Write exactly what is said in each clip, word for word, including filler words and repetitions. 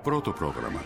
Πρώτο πρόγραμμα.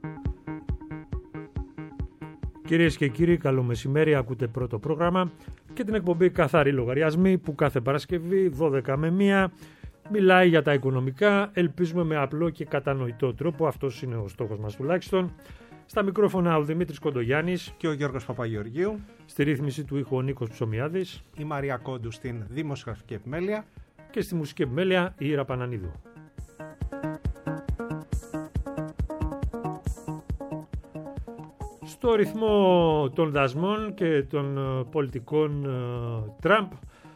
Κυρίες και κύριοι, καλό μεσημέρι, ακούτε πρώτο πρόγραμμα. και την εκπομπή Καθαροί Λογαριασμοί που κάθε Παρασκευή δώδεκα με μία μιλάει για τα οικονομικά, ελπίζουμε με απλό και κατανοητό τρόπο, αυτός είναι ο στόχος μας τουλάχιστον. Στα μικρόφωνα ο Δημήτρης Κοντογιάννης και ο Γιώργος Παπαγεωργίου. Στη ρύθμιση του ήχου ο Νίκος Ψωμιάδης. Η Μαρία Κόντου στην δημοσιογραφική επιμέλεια. Και στη μουσική επιμέλεια η Ήρα Πανανίδου. Στο ρυθμό των δασμών και των πολιτικών Τραμπ,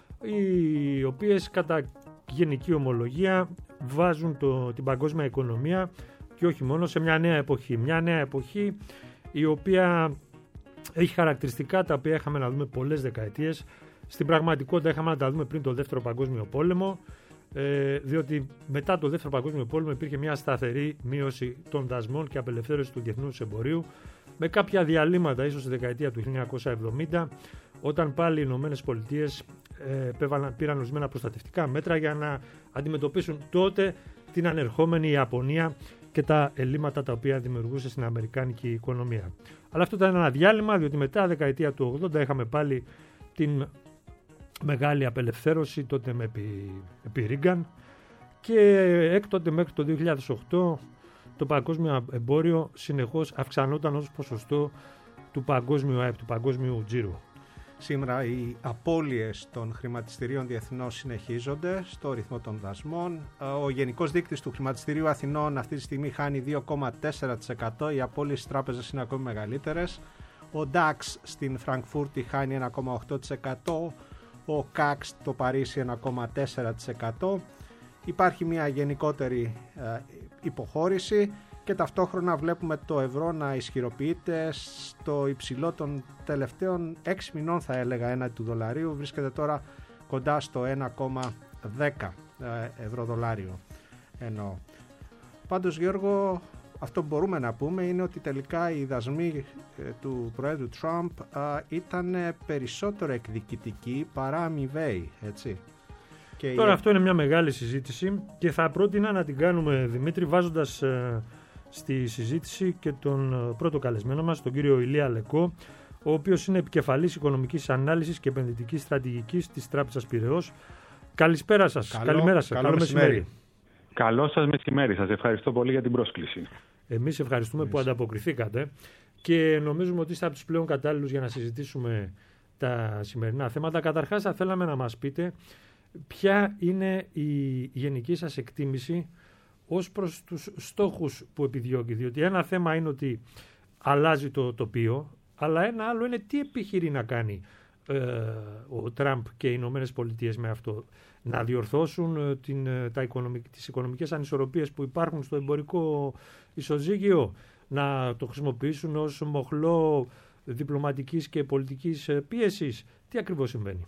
οι οποίες κατά γενική ομολογία βάζουν το, την παγκόσμια οικονομία και όχι μόνο σε μια νέα εποχή. Μια νέα εποχή η οποία έχει χαρακτηριστικά τα οποία είχαμε να δούμε πολλές δεκαετίες. Στην πραγματικότητα είχαμε να τα δούμε πριν το Δεύτερο Παγκόσμιο Πόλεμο, ε, διότι μετά το Δεύτερο Παγκόσμιο Πόλεμο υπήρχε μια σταθερή μείωση των δασμών και απελευθέρωση του διεθνούς εμπορίου, με κάποια διαλύματα ίσως στη δεκαετία του χίλια εννιακόσια εβδομήντα, όταν πάλι οι Ηνωμένες Πολιτείες ε, πήραν ορισμένα προστατευτικά μέτρα για να αντιμετωπίσουν τότε την ανερχόμενη Ιαπωνία και τα ελλείμματα τα οποία δημιουργούσε στην αμερικάνικη οικονομία. Αλλά αυτό ήταν ένα διάλειμμα, διότι μετά δεκαετία του ογδόντα είχαμε πάλι την μεγάλη απελευθέρωση, τότε με επί, επί Ρίγκαν, και έκτοτε μέχρι το δύο χιλιάδες οκτώ το παγκόσμιο εμπόριο συνεχώς αυξανόταν ως ποσοστό του παγκόσμιου ΑΕΠ, του παγκόσμιου τζίρου. Σήμερα οι απώλειες των χρηματιστηρίων διεθνώς συνεχίζονται στο ρυθμό των δασμών. Ο γενικός δείκτης του χρηματιστηρίου Αθηνών αυτή τη στιγμή χάνει δύο κόμμα τέσσερα τοις εκατό, οι απώλειες στις τράπεζες είναι ακόμη μεγαλύτερες. Ο ντάξ στην Φραγκφούρτη χάνει ένα κόμμα οκτώ τοις εκατό, ο κάξ στο Παρίσι ένα κόμμα τέσσερα τοις εκατό. Υπάρχει μια γενικότερη υποχώρηση και ταυτόχρονα βλέπουμε το ευρώ να ισχυροποιείται στο υψηλό των τελευταίων έξι μηνών, θα έλεγα, έναντι του δολαρίου. Βρίσκεται τώρα κοντά στο ένα κόμμα δέκα ευρώ δολάριο. Εννοώ. Πάντως, Γιώργο, αυτό που μπορούμε να πούμε είναι ότι τελικά οι δασμοί του Προέδρου Τραμπ ήταν περισσότερο εκδικητικοί παρά αμοιβαίοι, έτσι. Και τώρα η... αυτό είναι μια μεγάλη συζήτηση και θα πρότεινα να την κάνουμε, Δημήτρη, βάζοντας ε, στη συζήτηση και τον πρώτο καλεσμένο μας, τον κύριο Ηλία Λεκό, ο οποίος είναι επικεφαλής οικονομικής ανάλυσης και επενδυτικής στρατηγικής της Τράπεζας Πειραιώς. Καλησπέρα σας. Καλό, Καλημέρα σας. Καλό, καλό μεσημέρι. μεσημέρι. Καλό σας μεσημέρι. Σας ευχαριστώ πολύ για την πρόσκληση. Εμείς ευχαριστούμε Εμείς. που ανταποκριθήκατε και νομίζουμε ότι είστε από τους πλέον κατάλληλους για να συζητήσουμε τα σημερινά θέματα. Καταρχάς, θα θέλαμε να μας πείτε ποια είναι η γενική σας εκτίμηση ως προς τους στόχους που επιδιώκει. Διότι ένα θέμα είναι ότι αλλάζει το τοπίο, αλλά ένα άλλο είναι τι επιχειρεί να κάνει ε, ο Τραμπ και οι Ηνωμένες Πολιτείες με αυτό. Να διορθώσουν την, τα οικονομικ, τις οικονομικές ανισορροπίες που υπάρχουν στο εμπορικό ισοζύγιο, να το χρησιμοποιήσουν ως μοχλό διπλωματικής και πολιτικής πίεσης. Τι ακριβώς συμβαίνει?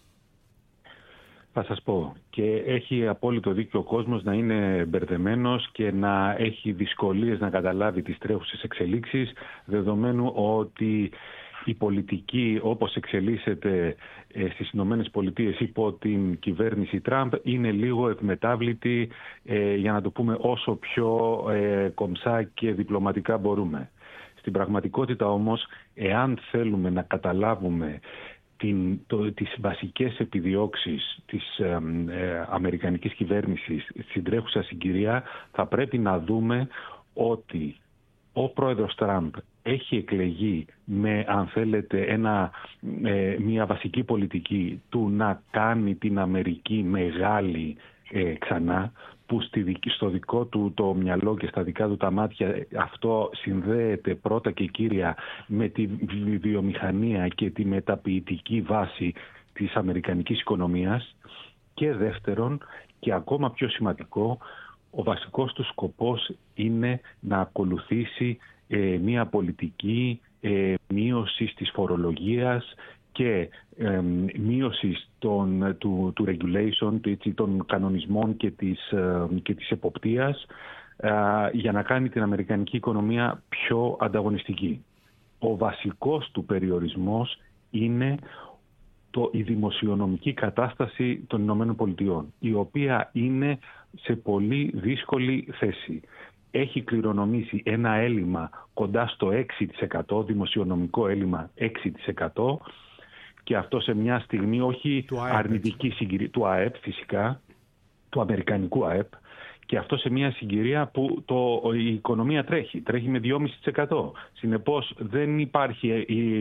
Θα σας πω, και έχει απόλυτο δίκιο ο κόσμος να είναι μπερδεμένος και να έχει δυσκολίες να καταλάβει τις τρέχουσες εξελίξεις, δεδομένου ότι η πολιτική όπως εξελίσσεται στις Ηνωμένες Πολιτείες υπό την κυβέρνηση Τραμπ είναι λίγο ευμετάβλητη, ε, για να το πούμε όσο πιο ε, κομψά και διπλωματικά μπορούμε. Στην πραγματικότητα όμως, εάν θέλουμε να καταλάβουμε Την, το, τις βασικές επιδιώξεις της ε, ε, αμερικανικής κυβέρνησης στην τρέχουσα συγκυρία, θα πρέπει να δούμε ότι ο πρόεδρος Τραμπ έχει εκλεγεί με, αν θέλετε, ένα, ε, μια βασική πολιτική του να κάνει την Αμερική μεγάλη ε, ξανά, που στη, στο δικό του το μυαλό και στα δικά του τα μάτια αυτό συνδέεται πρώτα και κύρια με τη βιομηχανία και τη μεταποιητική βάση της αμερικανικής οικονομίας, και δεύτερον, και ακόμα πιο σημαντικό, ο βασικός του σκοπός είναι να ακολουθήσει ε, μια πολιτική ε, μείωσης της φορολογίας και ε, μείωσης των, του, του regulation, έτσι, των κανονισμών και της, ε, και της εποπτείας, ε, για να κάνει την αμερικανική οικονομία πιο ανταγωνιστική. Ο βασικός του περιορισμός είναι το, η δημοσιονομική κατάσταση των Ηνωμένων Πολιτειών, η οποία είναι σε πολύ δύσκολη θέση. Έχει κληρονομήσει ένα έλλειμμα κοντά στο έξι τοις εκατό, δημοσιονομικό έλλειμμα έξι τοις εκατό, και αυτό σε μια στιγμή όχι του ΑΕΠ, αρνητική συγκυρία, του ΑΕΠ φυσικά, του αμερικανικού ΑΕΠ, και αυτό σε μια συγκυρία που το, η οικονομία τρέχει, τρέχει με δύο κόμμα πέντε τοις εκατό. Συνεπώς δεν υπάρχει η, η,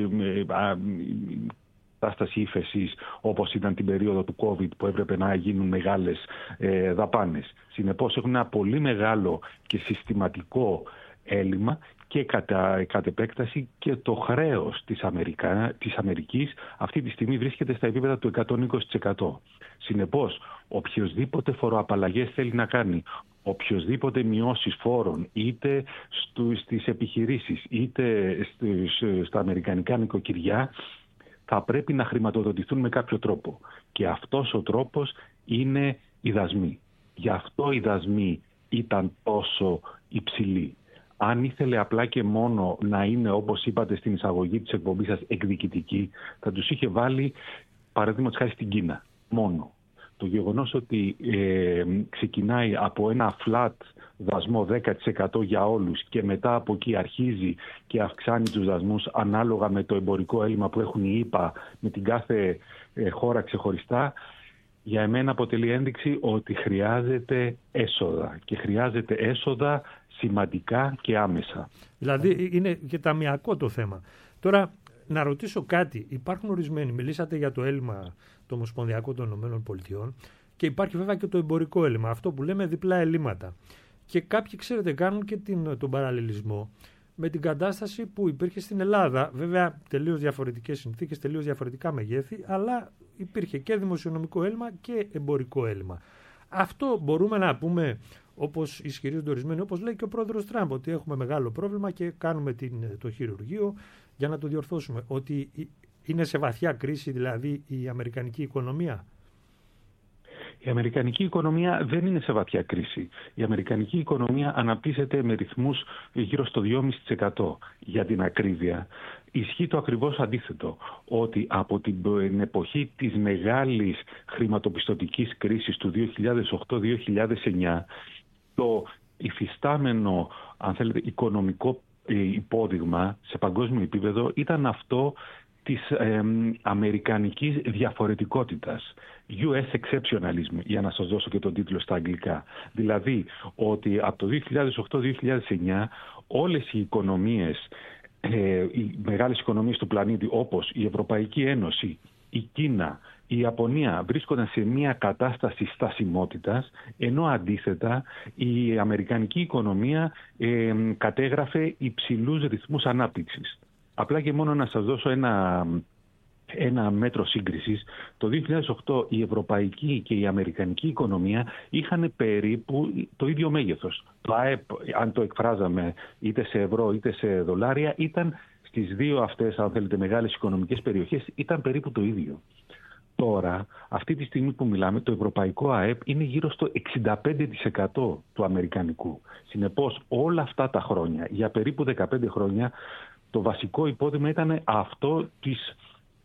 η κατάσταση ύφεσης όπως ήταν την περίοδο του COVID που έπρεπε να γίνουν μεγάλες ε, δαπάνες. Συνεπώς έχουν ένα πολύ μεγάλο και συστηματικό έλλειμμα και κατά, κατά επέκταση και το χρέος της, Αμερικα, της Αμερικής αυτή τη στιγμή βρίσκεται στα επίπεδα του εκατόν είκοσι τοις εκατό. Συνεπώς, οποιοσδήποτε φοροαπαλλαγές θέλει να κάνει, οποιοσδήποτε μειώσεις φόρων, είτε στου, στις επιχειρήσεις, είτε στους, στα αμερικανικά νοικοκυριά, θα πρέπει να χρηματοδοτηθούν με κάποιο τρόπο. Και αυτός ο τρόπος είναι οι δασμοί. Γι' αυτό οι δασμοί ήταν τόσο υψηλοί. Αν ήθελε απλά και μόνο να είναι, όπως είπατε στην εισαγωγή της εκπομπής σας, εκδικητική, θα τους είχε βάλει, παραδείγματος χάρη, στην Κίνα. Μόνο. Το γεγονός ότι ε, ξεκινάει από ένα flat δασμό δέκα τοις εκατό για όλους και μετά από εκεί αρχίζει και αυξάνει τους δασμούς ανάλογα με το εμπορικό έλλειμμα που έχουν οι ΗΠΑ με την κάθε ε, χώρα ξεχωριστά, για εμένα αποτελεί ένδειξη ότι χρειάζεται έσοδα και χρειάζεται έσοδα σημαντικά και άμεσα. Δηλαδή είναι και ταμιακό το θέμα. Τώρα να ρωτήσω κάτι. Υπάρχουν ορισμένοι, μιλήσατε για το έλλειμμα το Ομοσπονδιακό των ΗΠΑ και υπάρχει βέβαια και το εμπορικό έλλειμμα, αυτό που λέμε διπλά ελλείμματα. Και κάποιοι, ξέρετε, κάνουν και την, τον παραλληλισμό με την κατάσταση που υπήρχε στην Ελλάδα. Βέβαια, τελείως διαφορετικές συνθήκες, τελείως διαφορετικά μεγέθη, αλλά υπήρχε και δημοσιονομικό έλλειμμα και εμπορικό έλλειμμα. Αυτό μπορούμε να πούμε, όπως ισχυρίζονται ορισμένοι, όπως λέει και ο πρόεδρος Τραμπ, ότι έχουμε μεγάλο πρόβλημα και κάνουμε την, το χειρουργείο για να το διορθώσουμε. Ότι είναι σε βαθιά κρίση δηλαδή η αμερικανική οικονομία. Η αμερικανική οικονομία δεν είναι σε βαθιά κρίση. Η αμερικανική οικονομία αναπτύσσεται με ρυθμούς γύρω στο δύο κόμμα πέντε τοις εκατό. Για την ακρίβεια, ισχύει το ακριβώς αντίθετο, ότι από την εποχή της μεγάλης χρηματοπιστωτικής κρίσης του δύο χιλιάδες οκτώ δύο χιλιάδες εννιά, το υφιστάμενο, αν θέλετε, οικονομικό υπόδειγμα σε παγκόσμιο επίπεδο ήταν αυτό της ε, αμερικανικής διαφορετικότητας, γιου ες exceptionalism, για να σας δώσω και τον τίτλο στα αγγλικά. Δηλαδή ότι από το δύο χιλιάδες οκτώ δύο χιλιάδες εννιά όλες οι οικονομίες, ε, οι μεγάλες οικονομίες του πλανήτη, όπως η Ευρωπαϊκή Ένωση, η Κίνα, η Ιαπωνία, βρίσκονταν σε μια κατάσταση στασιμότητας, ενώ αντίθετα η αμερικανική οικονομία ε, κατέγραφε υψηλούς ρυθμούς ανάπτυξης. Απλά και μόνο να σας δώσω ένα, ένα μέτρο σύγκρισης. Το δύο χιλιάδες οκτώ η ευρωπαϊκή και η αμερικανική οικονομία είχαν περίπου το ίδιο μέγεθος. Το ΑΕΠ, αν το εκφράζαμε είτε σε ευρώ είτε σε δολάρια, ήταν στις δύο αυτές, αν θέλετε, μεγάλες οικονομικές περιοχές, ήταν περίπου το ίδιο. Τώρα, αυτή τη στιγμή που μιλάμε, το ευρωπαϊκό ΑΕΠ είναι γύρω στο εξήντα πέντε τοις εκατό του αμερικανικού. Συνεπώς, όλα αυτά τα χρόνια, για περίπου δεκαπέντε χρόνια, το βασικό υπόδειγμα ήταν αυτό της,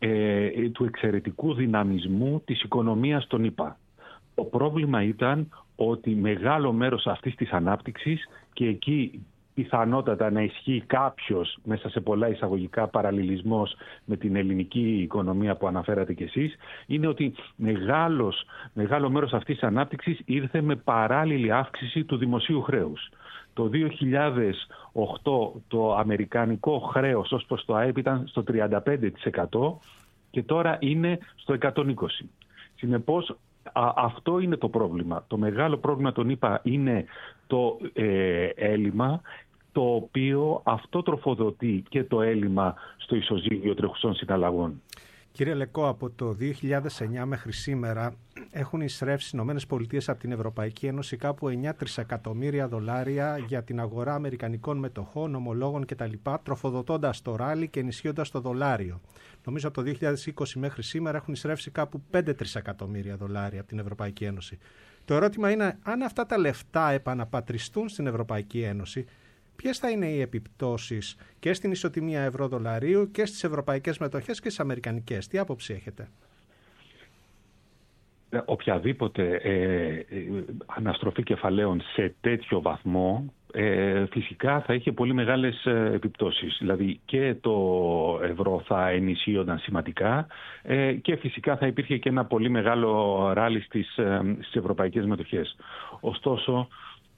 ε, του εξαιρετικού δυναμισμού της οικονομίας των ΗΠΑ. Το πρόβλημα ήταν ότι μεγάλο μέρος αυτής της ανάπτυξης, και εκεί πιθανότατα να ισχύει κάποιος, μέσα σε πολλά εισαγωγικά, παραλληλισμός με την ελληνική οικονομία που αναφέρατε κι εσείς, είναι ότι μεγάλος, μεγάλο μέρος αυτής της ανάπτυξης ήρθε με παράλληλη αύξηση του δημοσίου χρέους. Το δύο χιλιάδες οκτώ το αμερικανικό χρέος ως προς το ΑΕΠ ήταν στο τριάντα πέντε τοις εκατό και τώρα είναι στο εκατόν είκοσι τοις εκατό. Συνεπώς, α, αυτό είναι το πρόβλημα. Το μεγάλο πρόβλημα, τον είπα, είναι το ε, έλλειμμα, το οποίο αυτό τροφοδοτεί και το έλλειμμα στο ισοζύγιο τρεχουσών συναλλαγών. Κύριε Λεκκό, από το δύο χιλιάδες εννιά μέχρι σήμερα έχουν εισρεύσει στις ΗΠΑ από την Ευρωπαϊκή Ένωση κάπου εννέα τρισεκατομμύρια δολάρια για την αγορά αμερικανικών μετοχών, ομολόγων κτλ., τροφοδοτώντας το ράλι και ενισχύοντας το δολάριο. Νομίζω από το δύο χιλιάδες είκοσι μέχρι σήμερα έχουν εισρεύσει κάπου πέντε τρισεκατομμύρια δολάρια από την Ευρωπαϊκή Ένωση. Το ερώτημα είναι, αν αυτά τα λεφτά επαναπατριστούν στην Ευρωπαϊκή Ένωση, ποιες θα είναι οι επιπτώσεις και στην ισοτιμία ευρώ-δολαρίου και στις ευρωπαϊκές μετοχές και στις αμερικανικές? Τι άποψη έχετε? Οποιαδήποτε ε, αναστροφή κεφαλαίων σε τέτοιο βαθμό, ε, φυσικά θα είχε πολύ μεγάλες ε, επιπτώσεις. Δηλαδή και το ευρώ θα ενισχύονταν σημαντικά ε, και φυσικά θα υπήρχε και ένα πολύ μεγάλο ράλι στις, ε, στις ευρωπαϊκές μετοχές. Ωστόσο,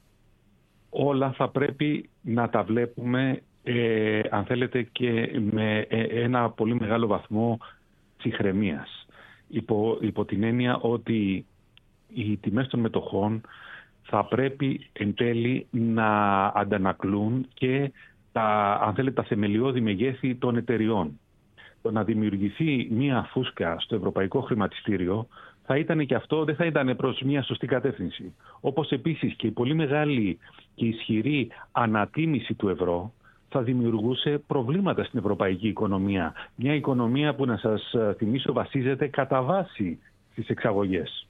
όλα θα πρέπει να τα βλέπουμε, ε, αν θέλετε, και με ένα πολύ μεγάλο βαθμό ψυχραιμίας. Υπό, υπό την έννοια ότι οι τιμές των μετοχών θα πρέπει εν τέλει να αντανακλούν και τα, αν θέλετε, τα θεμελιώδη μεγέθη των εταιριών. Το να δημιουργηθεί μία φούσκα στο ευρωπαϊκό χρηματιστήριο θα ήταν και αυτό, δεν θα ήταν προς μία σωστή κατεύθυνση. Όπως επίσης και η πολύ μεγάλη και ισχυρή ανατίμηση του ευρώ θα δημιουργούσε προβλήματα στην ευρωπαϊκή οικονομία. Μια οικονομία που, να σας θυμίσω, βασίζεται κατά βάση στις εξαγωγές.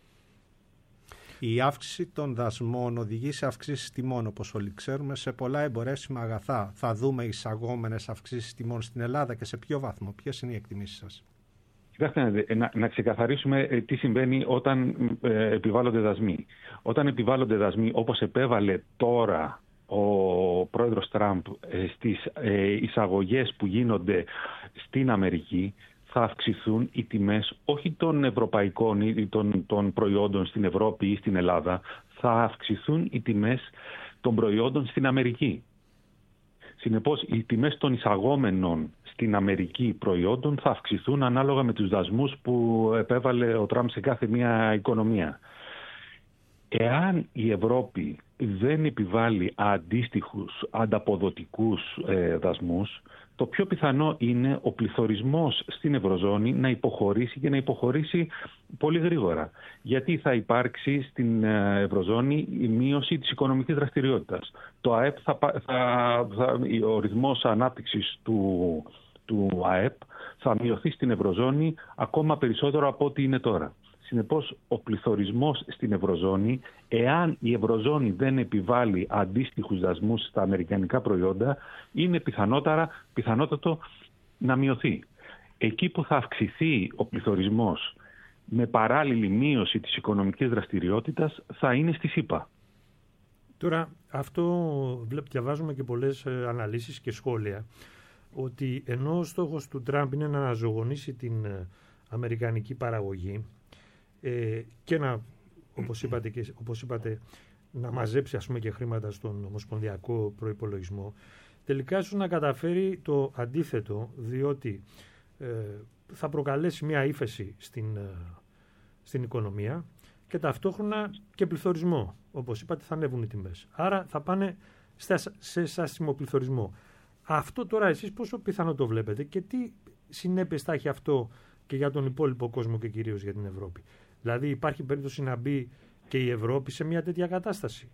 Η αύξηση των δασμών οδηγεί σε αυξήσεις τιμών, όπως όλοι ξέρουμε, σε πολλά εμπορεύσιμα αγαθά. Θα δούμε εισαγόμενες αυξήσεις τιμών στην Ελλάδα και σε ποιο βαθμό? Ποιες είναι οι εκτιμήσεις σας? Κοιτάξτε, να, να ξεκαθαρίσουμε τι συμβαίνει όταν ε, επιβάλλονται δασμοί. Όταν επιβάλλονται δασμοί, όπως επέβαλε τώρα ο πρόεδρος Τραμπ ε, στις ε, εισαγωγές που γίνονται στην Αμερική, θα αυξηθούν οι τιμές όχι των ευρωπαϊκών ή των, των προϊόντων στην Ευρώπη ή στην Ελλάδα, θα αυξηθούν οι τιμές των προϊόντων στην Αμερική. Συνεπώς, οι τιμές των εισαγόμενων στην Αμερική προϊόντων θα αυξηθούν ανάλογα με τους δασμούς που επέβαλε ο Τραμπ σε κάθε μία οικονομία. Εάν η Ευρώπη δεν επιβάλλει αντίστοιχους ανταποδοτικούς ε, δασμούς, το πιο πιθανό είναι ο πληθωρισμός στην Ευρωζώνη να υποχωρήσει και να υποχωρήσει πολύ γρήγορα. Γιατί θα υπάρξει στην Ευρωζώνη η μείωση της οικονομικής δραστηριότητας. Το ΑΕΠ θα, θα, θα, ο ρυθμός ανάπτυξης του, του ΑΕΠ θα μειωθεί στην Ευρωζώνη ακόμα περισσότερο από ό,τι είναι τώρα. Συνεπώς, ο πληθωρισμός στην Ευρωζώνη, εάν η Ευρωζώνη δεν επιβάλλει αντίστοιχους δασμούς στα αμερικανικά προϊόντα, είναι πιθανότατα, πιθανότατο να μειωθεί. Εκεί που θα αυξηθεί ο πληθωρισμός με παράλληλη μείωση της οικονομικής δραστηριότητας θα είναι στη ΣΥΠΑ. Τώρα, αυτό διαβάζουμε και πολλές αναλύσεις και σχόλια, ότι ενώ ο στόχος του Τραμπ είναι να αναζωογονήσει την αμερικανική παραγωγή, Ε, και να, όπως είπατε, και, όπως είπατε, να μαζέψει, ας πούμε, και χρήματα στον ομοσπονδιακό προϋπολογισμό, τελικά ίσως να καταφέρει το αντίθετο, διότι ε, θα προκαλέσει μια ύφεση στην, ε, στην οικονομία και ταυτόχρονα και πληθωρισμό. Όπως είπατε, θα ανέβουν οι τιμές. Άρα θα πάνε σε στάσιμο πληθωρισμό. Αυτό τώρα εσείς πόσο πιθανό το βλέπετε και τι συνέπειες θα έχει αυτό και για τον υπόλοιπο κόσμο και κυρίως για την Ευρώπη? Δηλαδή υπάρχει περίπτωση να μπει και η Ευρώπη σε μια τέτοια κατάσταση?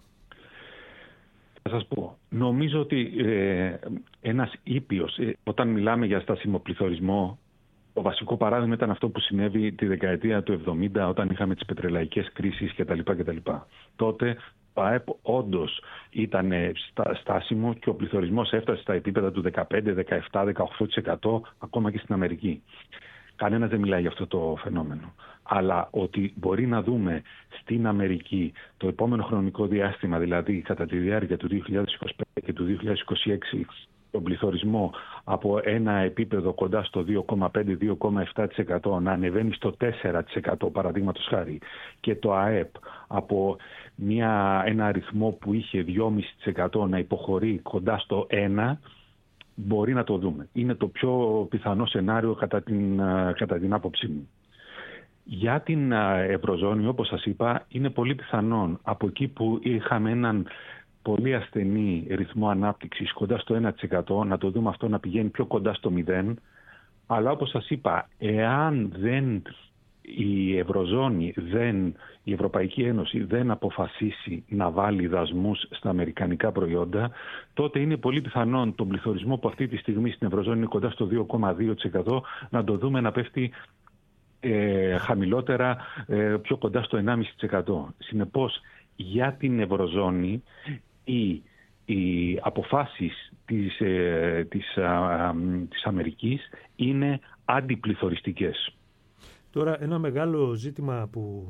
Θα σας πω, νομίζω ότι ε, ένας ήπιος, ε, όταν μιλάμε για στάσιμο πληθωρισμό, το βασικό παράδειγμα ήταν αυτό που συνέβη τη δεκαετία του εβδομήντα, όταν είχαμε τις πετρελαϊκές κρίσεις κτλ. κτλ. Τότε το ΑΕΠ όντως ήταν στάσιμο και ο πληθωρισμός έφτασε στα επίπεδα του δεκαπέντε, δεκαεπτά, δεκαοκτώ τοις εκατό ακόμα και στην Αμερική. Κανένας δεν μιλάει για αυτό το φαινόμενο. Αλλά ότι μπορεί να δούμε στην Αμερική το επόμενο χρονικό διάστημα, δηλαδή κατά τη διάρκεια του δύο χιλιάδες είκοσι πέντε και του δύο χιλιάδες είκοσι έξι, τον πληθωρισμό από ένα επίπεδο κοντά στο δύο κόμμα πέντε με δύο κόμμα επτά τοις εκατό να ανεβαίνει στο τέσσερα τοις εκατό παραδείγματος χάρη, και το ΑΕΠ από μια, ένα αριθμό που είχε δυόμισι τοις εκατό να υποχωρεί κοντά στο ένα τοις εκατό, μπορεί να το δούμε. Είναι το πιο πιθανό σενάριο κατά την, κατά την άποψή μου. Για την Ευρωζώνη, όπως σας είπα, είναι πολύ πιθανόν από εκεί που είχαμε έναν πολύ ασθενή ρυθμό ανάπτυξης κοντά στο ένα τοις εκατό να το δούμε αυτό να πηγαίνει πιο κοντά στο μηδέν. Αλλά όπως σας είπα, εάν δεν η Ευρωζώνη, δεν, η Ευρωπαϊκή Ένωση δεν αποφασίσει να βάλει δασμούς στα αμερικανικά προϊόντα, τότε είναι πολύ πιθανόν τον πληθωρισμό που αυτή τη στιγμή στην Ευρωζώνη είναι κοντά στο δύο κόμμα δύο τοις εκατό να το δούμε να πέφτει ε, χαμηλότερα, ε, πιο κοντά στο ενάμιση τοις εκατό. Συνεπώς, για την Ευρωζώνη οι, οι αποφάσεις της, ε, της, α, α, της Αμερικής είναι αντιπληθωριστικές. Τώρα ένα μεγάλο ζήτημα που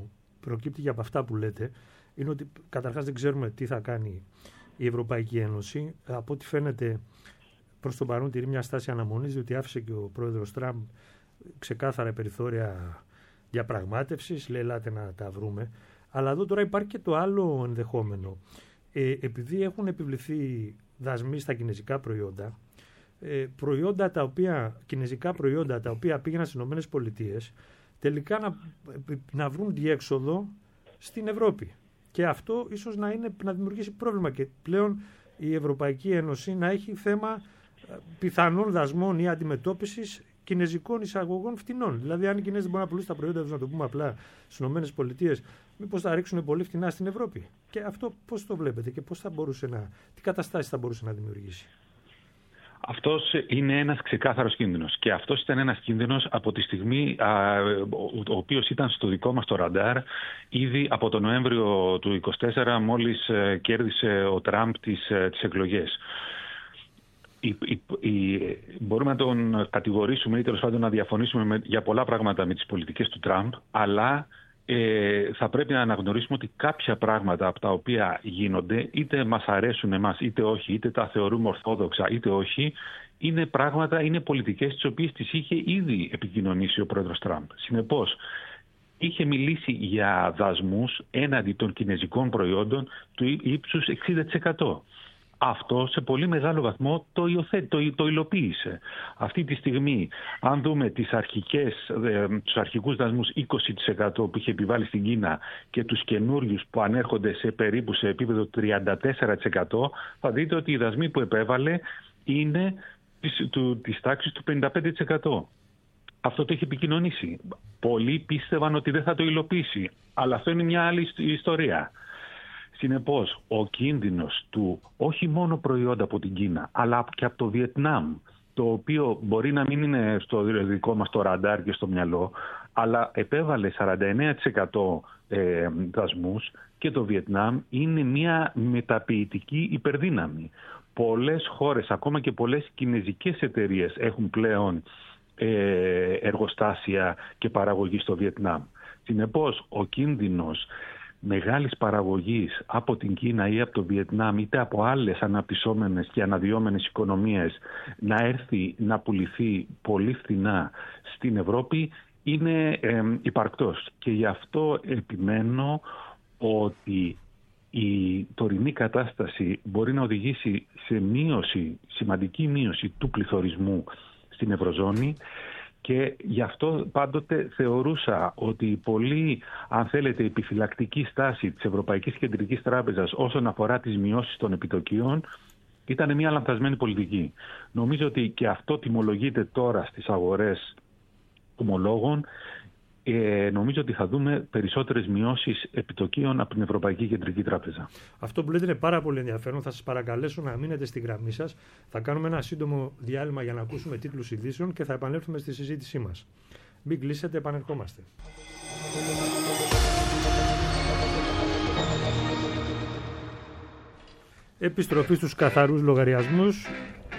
προκύπτει και από αυτά που λέτε είναι ότι καταρχάς δεν ξέρουμε τι θα κάνει η Ευρωπαϊκή Ένωση. Από ό,τι φαίνεται προς το παρόν τηρεί μια στάση αναμονής, διότι άφησε και ο πρόεδρος Τραμπ ξεκάθαρα περιθώρια διαπραγμάτευσης, λέει ελάτε να τα βρούμε. Αλλά εδώ τώρα υπάρχει και το άλλο ενδεχόμενο. Ε, επειδή έχουν επιβληθεί δασμοί στα κινέζικα προϊόντα, ε, προϊόντα τα οποία, κινέζικα προϊόντα τα οποία πήγαιναν στις ΗΠΑ, τελικά να, να βρουν διέξοδο στην Ευρώπη. Και αυτό ίσως να, είναι, να δημιουργήσει πρόβλημα και πλέον η Ευρωπαϊκή Ένωση να έχει θέμα πιθανών δασμών ή αντιμετώπισης κινέζικων εισαγωγών φτηνών. Δηλαδή, αν οι Κινέζοι μπορούν να πουλήσουν τα προϊόντα τους, να το πούμε απλά, στις ΗΠΑ, μήπως θα ρίξουν πολύ φτηνά στην Ευρώπη. Και αυτό πώς το βλέπετε και πώς θα μπορούσε να, τι καταστάσεις θα μπορούσε να δημιουργήσει? Αυτός είναι ένας ξεκάθαρος κίνδυνος. Και αυτός ήταν ένας κίνδυνος από τη στιγμή α, ο οποίος ήταν στο δικό μας το ραντάρ ήδη από τον Νοέμβριο του είκοσι τέσσερα, μόλις ε, κέρδισε ο Τραμπ τις, ε, τις εκλογές. Η, η, η, μπορούμε να τον κατηγορήσουμε ή τέλος πάντων να διαφωνήσουμε με, για πολλά πράγματα με τις πολιτικές του Τραμπ, αλλά ε, θα πρέπει να αναγνωρίσουμε ότι κάποια πράγματα από τα οποία γίνονται, είτε μας αρέσουν εμάς είτε όχι, είτε τα θεωρούμε ορθόδοξα είτε όχι, είναι πράγματα, είναι πολιτικές τις οποίες τις είχε ήδη επικοινωνήσει ο πρόεδρος Τραμπ. Συνεπώς, είχε μιλήσει για δασμούς έναντι των κινέζικων προϊόντων του ύψους εξήντα τοις εκατό. Αυτό σε πολύ μεγάλο βαθμό το, υιοθέ, το, το υλοποίησε. Αυτή τη στιγμή, αν δούμε τις αρχικές, ε, τους αρχικούς δασμούς είκοσι τοις εκατό που είχε επιβάλει στην Κίνα και τους καινούριους που ανέρχονται σε περίπου σε επίπεδο τριάντα τέσσερα τοις εκατό, θα δείτε ότι οι δασμοί που επέβαλε είναι της, του, της τάξης του πενήντα πέντε τοις εκατό. Αυτό το έχει επικοινωνήσει. Πολλοί πίστευαν ότι δεν θα το υλοποιήσει, αλλά αυτό είναι μια άλλη ιστορία. Συνεπώς, ο κίνδυνος του όχι μόνο προϊόντα από την Κίνα, αλλά και από το Βιετνάμ, το οποίο μπορεί να μην είναι στο δικό μας το ραντάρ και στο μυαλό, αλλά επέβαλε σαράντα εννέα τοις εκατό ε, δασμούς και το Βιετνάμ είναι μια μεταποιητική υπερδύναμη. Πολλές χώρες, ακόμα και πολλές κινεζικές εταιρείες έχουν πλέον ε, εργοστάσια και παραγωγή στο Βιετνάμ. Συνεπώς, ο κίνδυνος μεγάλης παραγωγής από την Κίνα ή από το Βιετνάμ είτε από άλλες αναπτυσσόμενες και αναδυόμενες οικονομίες να έρθει να πουληθεί πολύ φθηνά στην Ευρώπη είναι ε, υπαρκτός. Και γι' αυτό επιμένω ότι η τωρινή κατάσταση μπορεί να οδηγήσει σε μείωση, σημαντική μείωση του πληθωρισμού στην Ευρωζώνη. Και γι' αυτό πάντοτε θεωρούσα ότι η πολύ, αν θέλετε, επιφυλακτική στάση της Ευρωπαϊκής Κεντρικής Τράπεζας όσον αφορά τις μειώσεις των επιτοκίων ήταν μια λανθασμένη πολιτική. Νομίζω ότι και αυτό τιμολογείται τώρα στις αγορές ομολόγων. Ε, νομίζω ότι θα δούμε περισσότερες μειώσεις επιτοκίων από την Ευρωπαϊκή Κεντρική Τράπεζα. Αυτό που λέτε είναι πάρα πολύ ενδιαφέρον. Θα σας παρακαλέσω να μείνετε στη γραμμή σας. Θα κάνουμε ένα σύντομο διάλειμμα για να ακούσουμε τίτλους ειδήσεων και θα επανέλθουμε στη συζήτησή μας. Μην κλείσετε, επανερχόμαστε. Επιστροφή στους καθαρούς λογαριασμούς.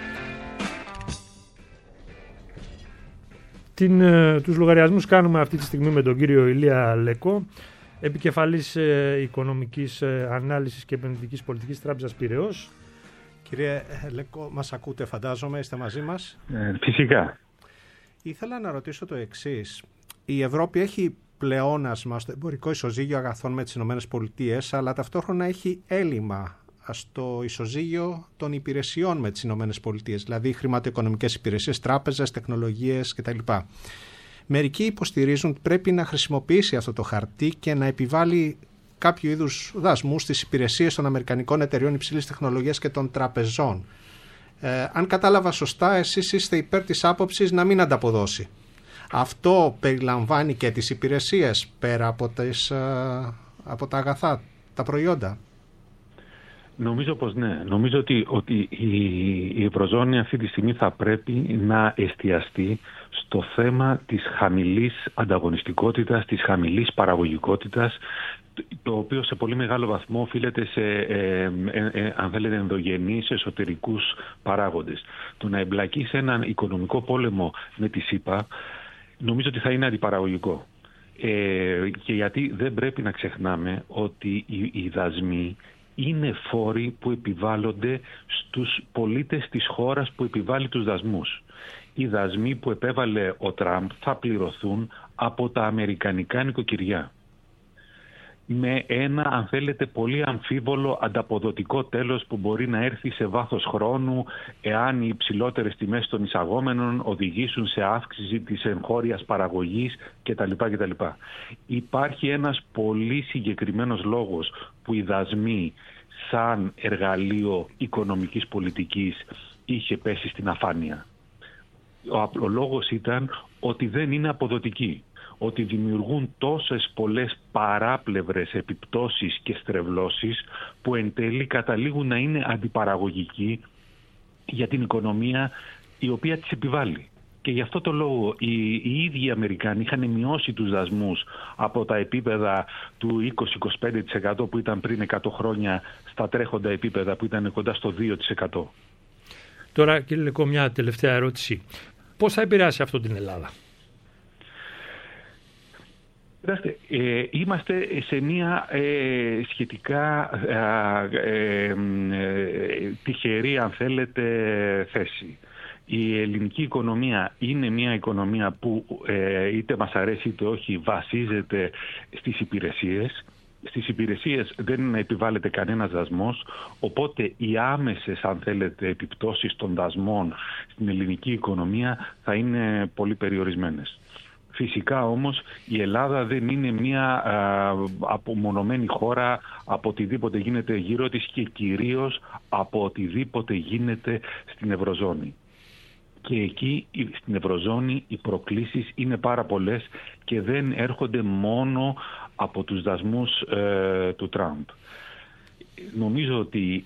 Την, τους λογαριασμούς κάνουμε αυτή τη στιγμή με τον κύριο Ηλία Λεκό, επικεφαλής ε, οικονομικής ε, ανάλυσης και επενδυτικής πολιτικής Τράπεζας Πειραιώς. Κύριε Λεκό, μας ακούτε φαντάζομαι, είστε μαζί μας? Ε, φυσικά. Ήθελα να ρωτήσω το εξής. Η Ευρώπη έχει πλεόνασμα στο εμπορικό ισοζύγιο αγαθών με τις ΗΠΑ, αλλά ταυτόχρονα έχει έλλειμμα στο ισοζύγιο των υπηρεσιών με τις ΗΠΑ, δηλαδή χρηματοοικονομικές υπηρεσίες, τράπεζες, τεχνολογίες κτλ. Μερικοί υποστηρίζουν ότι πρέπει να χρησιμοποιήσει αυτό το χαρτί και να επιβάλλει κάποιο είδους δασμούς στις υπηρεσίες των αμερικανικών εταιριών υψηλής τεχνολογίας και των τραπεζών. Ε, αν κατάλαβα σωστά, εσείς είστε υπέρ της άποψης να μην ανταποδώσει. Αυτό περιλαμβάνει και τις υπηρεσίες πέρα από, τις, από τα αγαθά, τα προϊόντα? Νομίζω πως ναι. Νομίζω ότι, ότι η, η Ευρωζώνη αυτή τη στιγμή θα πρέπει να εστιαστεί στο θέμα της χαμηλής ανταγωνιστικότητας, της χαμηλής παραγωγικότητας, το οποίο σε πολύ μεγάλο βαθμό οφείλεται σε, ε, ε, ε, αν θέλετε, ενδογενείς εσωτερικούς παράγοντες. Το να εμπλακεί σε έναν οικονομικό πόλεμο με τη ΣΥΠΑ, νομίζω ότι θα είναι αντιπαραγωγικό. Ε, και γιατί δεν πρέπει να ξεχνάμε ότι οι, οι δασμοί είναι φόροι που επιβάλλονται στους πολίτες της χώρας που επιβάλλει τους δασμούς. Οι δασμοί που επέβαλε ο Τραμπ θα πληρωθούν από τα αμερικανικά νοικοκυριά, με ένα, αν θέλετε, πολύ αμφίβολο ανταποδοτικό τέλος που μπορεί να έρθει σε βάθος χρόνου εάν οι υψηλότερες τιμές των εισαγόμενων οδηγήσουν σε αύξηση της εγχώριας παραγωγής κτλ. κτλ. Υπάρχει ένας πολύ συγκεκριμένος λόγος που οι δασμοί σαν εργαλείο οικονομικής πολιτικής είχε πέσει στην αφάνεια. Ο, ο λόγος ήταν ότι δεν είναι αποδοτικοί, ότι δημιουργούν τόσες πολλές παράπλευρες επιπτώσεις και στρεβλώσεις που εν τέλει καταλήγουν να είναι αντιπαραγωγικοί για την οικονομία η οποία τις επιβάλλει. Και γι' αυτό το λόγο οι, οι ίδιοι οι Αμερικάνοι είχαν μειώσει τους δασμούς από τα επίπεδα του είκοσι με είκοσι πέντε τοις εκατό που ήταν πριν εκατό χρόνια στα τρέχοντα επίπεδα που ήταν κοντά στο δύο τοις εκατό. Τώρα, κύριε Λεκκό, μια τελευταία ερώτηση. Πώς θα επηρεάσει αυτό την Ελλάδα? Ε, είμαστε σε μια ε, σχετικά ε, ε, ε, τυχερή, αν θέλετε, θέση. Η ελληνική οικονομία είναι μια οικονομία που ε, είτε μας αρέσει είτε όχι βασίζεται στις υπηρεσίες. Στις υπηρεσίες δεν επιβάλλεται κανένας δασμός, οπότε οι άμεσες, αν θέλετε, επιπτώσεις των δασμών στην ελληνική οικονομία θα είναι πολύ περιορισμένες. Φυσικά όμως η Ελλάδα δεν είναι μια α, απομονωμένη χώρα από οτιδήποτε γίνεται γύρω της και κυρίως από οτιδήποτε γίνεται στην Ευρωζώνη. Και εκεί στην Ευρωζώνη οι προκλήσεις είναι πάρα πολλές και δεν έρχονται μόνο από τους δασμούς ε, του Τραμπ. Νομίζω ότι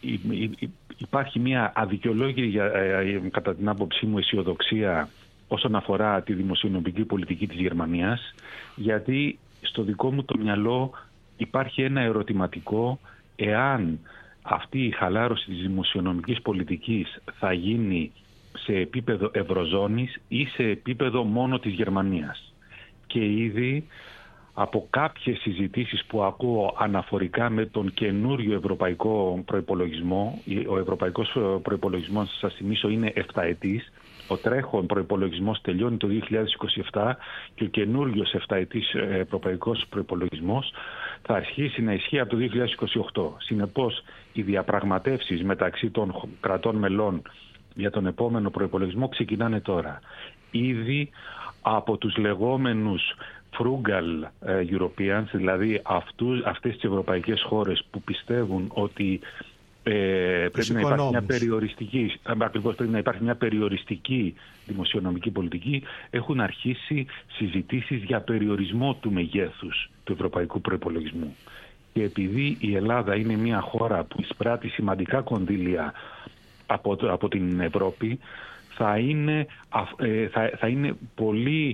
υπάρχει μια αδικαιολόγητη, ε, κατά την άποψή μου, αισιοδοξία όσον αφορά τη δημοσιονομική πολιτική της Γερμανίας, γιατί στο δικό μου το μυαλό υπάρχει ένα ερωτηματικό εάν αυτή η χαλάρωση της δημοσιονομικής πολιτικής θα γίνει σε επίπεδο Ευρωζώνης ή σε επίπεδο μόνο της Γερμανίας. Και ήδη από κάποιες συζητήσεις που ακούω αναφορικά με τον καινούριο ευρωπαϊκό προϋπολογισμό, ο ευρωπαϊκός προϋπολογισμός, σας θυμίσω, είναι επταετής, ο τρέχον προϋπολογισμός τελειώνει το δύο χιλιάδες είκοσι επτά και ο καινούριος επταετής ευρωπαϊκός προϋπολογισμός θα αρχίσει να ισχύει από το δύο χιλιάδες είκοσι οκτώ. Συνεπώς, οι διαπραγματεύσεις μεταξύ των κρατών μελών για τον επόμενο προϋπολογισμό ξεκινάνε τώρα. Ήδη από τους λεγόμενους frugal Europeans, δηλαδή αυτούς, αυτές τις ευρωπαϊκές χώρες που πιστεύουν ότι ε, πρέπει, να υπάρχει μια περιοριστική, ακριβώς πρέπει να υπάρχει μια περιοριστική δημοσιονομική πολιτική, έχουν αρχίσει συζητήσεις για περιορισμό του μεγέθους του ευρωπαϊκού προϋπολογισμού. Και επειδή η Ελλάδα είναι μια χώρα που εισπράττει σημαντικά κονδύλια από, από την Ευρώπη, θα είναι, θα, θα είναι πολύ,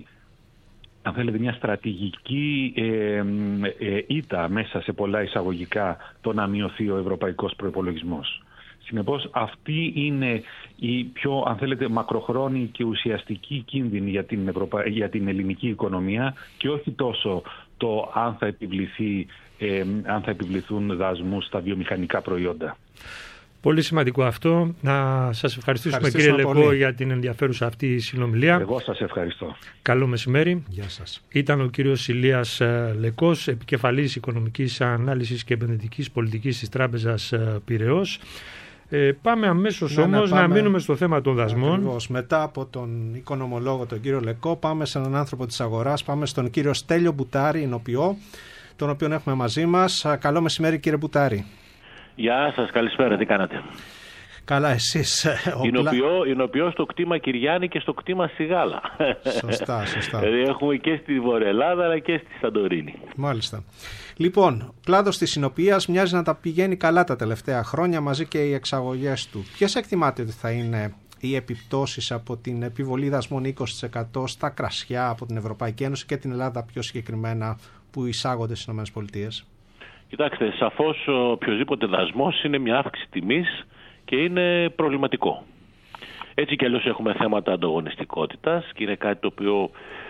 αν θέλετε, μια στρατηγική ε, ε, ήττα μέσα σε πολλά εισαγωγικά το να μειωθεί ο ευρωπαϊκός προϋπολογισμός. Συνεπώς, αυτή είναι η πιο, αν θέλετε, μακροχρόνια και ουσιαστική κίνδυνη για την, Ευρωπα... για την ελληνική οικονομία και όχι τόσο το αν θα, επιβληθεί, ε, αν θα επιβληθούν δασμούς στα βιομηχανικά προϊόντα. Πολύ σημαντικό αυτό. Να σας ευχαριστήσουμε, κύριε Λεκκό, για την ενδιαφέρουσα αυτή συνομιλία. Εγώ σας ευχαριστώ. Καλό μεσημέρι. Γεια σας. Ήταν ο κύριος Ηλίας Λεκκός, επικεφαλής οικονομικής ανάλυσης και επενδυτικής πολιτικής της Τράπεζας Πειραιώς. Ε, πάμε αμέσως ναι, όμως να, πάμε... να μείνουμε στο θέμα των δασμών. Ακριβώς. Μετά από τον οικονομολόγο τον κύριο Λεκκό, πάμε σε έναν άνθρωπο της αγοράς, πάμε στον κύριο Στέλιο Μπουτάρη, εινοποιό, τον οποίον έχουμε μαζί μας. Καλό μεσημέρι, κύριε Μπουτάρη. Γεια σας, καλησπέρα, τι κάνατε? Καλά, εσείς. Εινοποιώ στο κτήμα Κυριάννη και στο κτήμα Σιγάλα. Σωστά, σωστά. Δηλαδή έχουμε και στη Βόρεια Ελλάδα αλλά και στη Σαντορίνη. Μάλιστα. Λοιπόν, κλάδος της εινοποιίας μοιάζει να τα πηγαίνει καλά τα τελευταία χρόνια, μαζί και οι εξαγωγές του. Ποιες εκτιμάτε ότι θα είναι οι επιπτώσεις από την επιβολή δασμών είκοσι τοις εκατό στα κρασιά από την Ευρωπαϊκή Ένωση και την Ελλάδα πιο συγκεκριμένα που εισάγονται στις ΗΠΑ? Κοιτάξτε, σαφώς οποιοδήποτε δασμός είναι μια αύξηση τιμής και είναι προβληματικό. Έτσι κι αλλιώς έχουμε θέματα ανταγωνιστικότητας και είναι κάτι το οποίο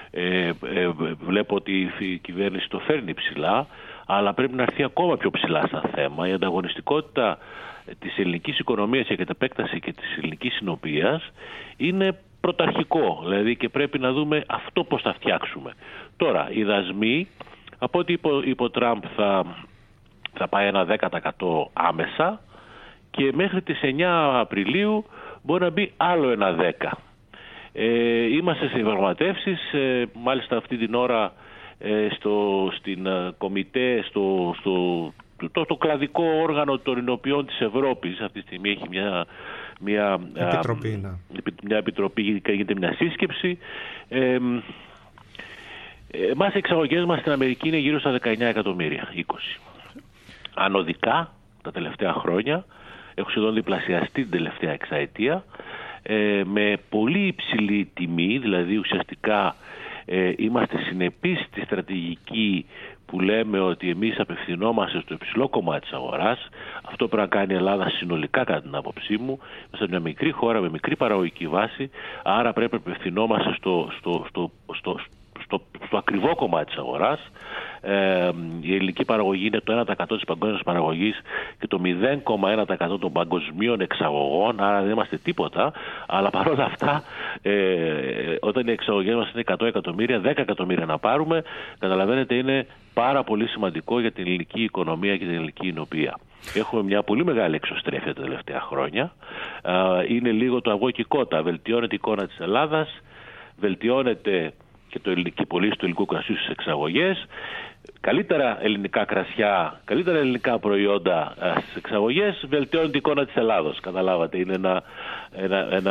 Ε, ε, βλέπω ότι η κυβέρνηση το φέρνει ψηλά, αλλά πρέπει να έρθει ακόμα πιο ψηλά σαν θέμα. Η ανταγωνιστικότητα της ελληνικής οικονομίας και κατ' επέκταση και της ελληνικής συνοπίας είναι πρωταρχικό, δηλαδή, και πρέπει να δούμε αυτό πώς θα φτιάξουμε. Τώρα, οι δασμοί, από ό,τι είπε ο Τραμπ, θα, θα πάει ένα δέκα τοις εκατό άμεσα και μέχρι τις εννιά Απριλίου μπορεί να μπει άλλο ένα δέκα τοις εκατό. Ε, είμαστε σε διαπραγματεύσεις, ε, μάλιστα αυτή την ώρα ε, στο, στην ε, κομιτέ, στο, στο το, το κλαδικό όργανο των εινοποιών της Ευρώπης, αυτή τη στιγμή έχει μια, μια, επιτροπή, α, μια επιτροπή, γίνεται μια σύσκεψη. Ε, ε, μας οι εξαγωγές μας στην Αμερική είναι γύρω στα δεκαεννιά εκατομμύρια, είκοσι. Ανωδικά τα τελευταία χρόνια, έχω σχεδόν διπλασιαστεί την τελευταία εξαετία, ε, με πολύ υψηλή τιμή, δηλαδή ουσιαστικά ε, είμαστε συνεπείς στη στρατηγική που λέμε ότι εμείς απευθυνόμαστε στο υψηλό κομμάτι της αγοράς. Αυτό πρέπει να κάνει η Ελλάδα συνολικά, κατά την άποψή μου. Είμαστε μια μικρή χώρα με μικρή παραγωγική βάση, άρα πρέπει να απευθυνόμαστε στο, στο, στο, στο, στο, στο ακριβό κομμάτι της αγοράς. Ε, η ελληνική παραγωγή είναι το ένα τοις εκατό της παγκόσμιας παραγωγής και το μηδέν κόμμα ένα τοις εκατό των παγκοσμίων εξαγωγών, άρα δεν είμαστε τίποτα, αλλά παρόλα αυτά ε, όταν οι εξαγωγές μας είναι εκατό εκατομμύρια, δέκα εκατομμύρια να πάρουμε, καταλαβαίνετε, είναι πάρα πολύ σημαντικό για την ελληνική οικονομία και την ελληνική εινοποιία. Έχουμε μια πολύ μεγάλη εξωστρέφεια τα τελευταία χρόνια. Ε, είναι λίγο το αυγό και η κότα. Βελτιώνεται η εικόνα της Ελλάδας, βελτιώνεται και το ελληνική πωλήση του ελληνικού κρασιού στις εξαγωγές, καλύτερα ελληνικά κρασιά, καλύτερα ελληνικά προϊόντα στις εξαγωγές, βελτιώνει την εικόνα της Ελλάδος. Καταλάβατε, είναι ένα, ένα, ένα,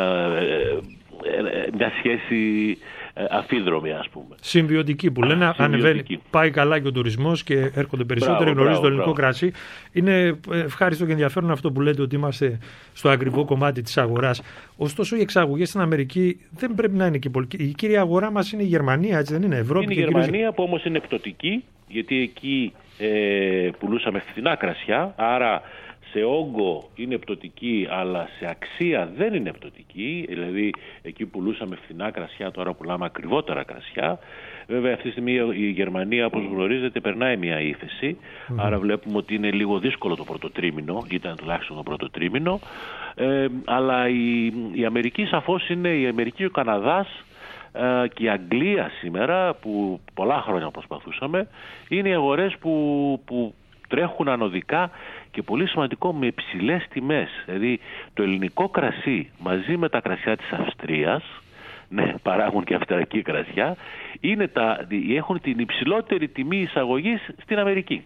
μια σχέση αφίδρομη, ας πούμε. Συμβιωτική που λένε, ανεβαίνει, πάει καλά και ο τουρισμός και έρχονται περισσότεροι, γνωρίζουν το ελληνικό κρασί. Είναι ευχάριστο και ενδιαφέρον αυτό που λέτε, ότι είμαστε στο ακριβό κομμάτι της αγοράς. Ωστόσο, οι εξαγωγές στην Αμερική δεν πρέπει να είναι και πολύ. Η κύρια αγορά μας είναι η Γερμανία, έτσι δεν είναι? Ευρώπη. Είναι η Γερμανία κυρίως... που όμως είναι εκπτωτική, γιατί εκεί ε, πουλούσαμε φθηνά κρασιά, άρα σε όγκο είναι πτωτική, αλλά σε αξία δεν είναι πτωτική. Δηλαδή εκεί πουλούσαμε φθηνά κρασιά, τώρα πουλάμε ακριβότερα κρασιά. Βέβαια αυτή τη στιγμή η Γερμανία, όπως γνωρίζετε, περνάει μια ύφεση, mm. άρα βλέπουμε ότι είναι λίγο δύσκολο το πρώτο τρίμηνο, ήταν τουλάχιστον το πρώτο τρίμηνο, ε, αλλά η, η Αμερική σαφώς είναι, η Αμερική, ο Καναδάς ε, και η Αγγλία σήμερα, που πολλά χρόνια προσπαθούσαμε, είναι οι αγορές που, που τρέχουν ανωδικά και πολύ σημαντικό με υψηλές τιμές. Δηλαδή το ελληνικό κρασί μαζί με τα κρασιά της Αυστρίας, ναι, παράγουν και αυστριακή κρασιά, είναι τα, έχουν την υψηλότερη τιμή εισαγωγής στην Αμερική.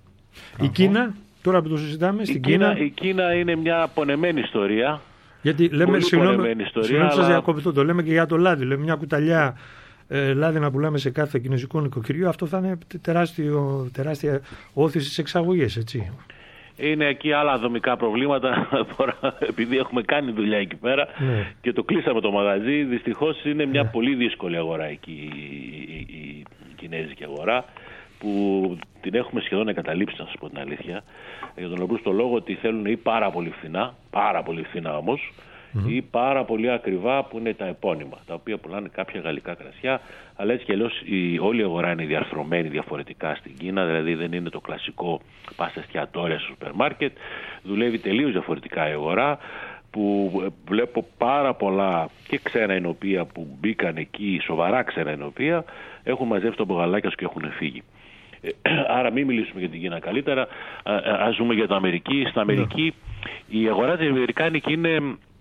Η Κίνα, τώρα που το συζητάμε, στην η Κίνα... Κίνα... Η Κίνα είναι μια πονεμένη ιστορία. Γιατί λέμε, συγγνώμη, ιστορία, σας αλλά... διακόπτω, το λέμε και για το λάδι. Λέμε μια κουταλιά ε, λάδι να πουλάμε σε κάθε κινέζικο νοικοκυριό, αυτό θα είναι τεράστιο, τεράστια όθηση στις εξαγωγές, έτσι. Είναι εκεί άλλα δομικά προβλήματα, επειδή έχουμε κάνει δουλειά εκεί πέρα, ναι, και το κλείσαμε το μαγαζί. Δυστυχώς είναι μια ναι. πολύ δύσκολη αγορά εκεί, η, η, η, η κινέζικη αγορά, που την έχουμε σχεδόν εγκαταλείψει, να σας πω την αλήθεια, για τον απλούστο λόγο ότι θέλουν ή πάρα πολύ φθηνά, πάρα πολύ φθηνά όμως, mm-hmm. ή πάρα πολύ ακριβά, που είναι τα επώνυμα, τα οποία πουλάνε κάποια γαλλικά κρασιά, αλλά έτσι κι αλλιώς η όλη η αγορά είναι διαρθρωμένη διαφορετικά στην Κίνα, δηλαδή δεν είναι το κλασικό πας σε εστιατόρια, στο σούπερ μάρκετ, δουλεύει τελείως διαφορετικά η αγορά, που βλέπω πάρα πολλά και ξένα ενοπία που μπήκαν εκεί, σοβαρά ξένα ενοπία, έχουν μαζεύσει το μπογαλάκια και έχουν φύγει. Άρα μην μιλήσουμε για την Κίνα καλύτερα, ας δούμε για την Αμερική. Στην Αμερική yeah. η αγορά της αμερικάνικη είναι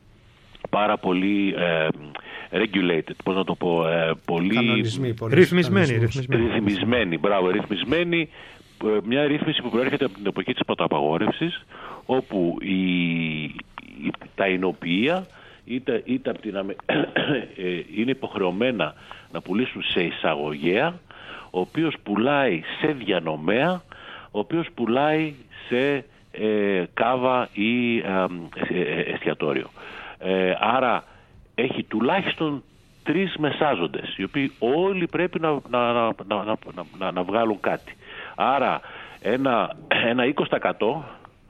πάρα πολύ ε, regulated, πώς να το πω, ε, πολύ ρυθμισμένη, ρυθμισμένη, ρυθμισμένη, μπράβο, ρυθμισμένη, μια ρύθμιση που προέρχεται από την εποχή της πρωτοαπαγόρευσης, όπου η, η, τα εινοποιεία είτε, είτε από την, ε, είναι υποχρεωμένα να πουλήσουν σε εισαγωγέα, ο οποίος πουλάει σε διανομέα, ο οποίος πουλάει σε ε, κάβα ή ε, ε, εστιατόριο. Ε, άρα έχει τουλάχιστον τρεις μεσάζοντες, οι οποίοι όλοι πρέπει να, να, να, να, να, να βγάλουν κάτι. Άρα ένα, ένα είκοσι τοις εκατό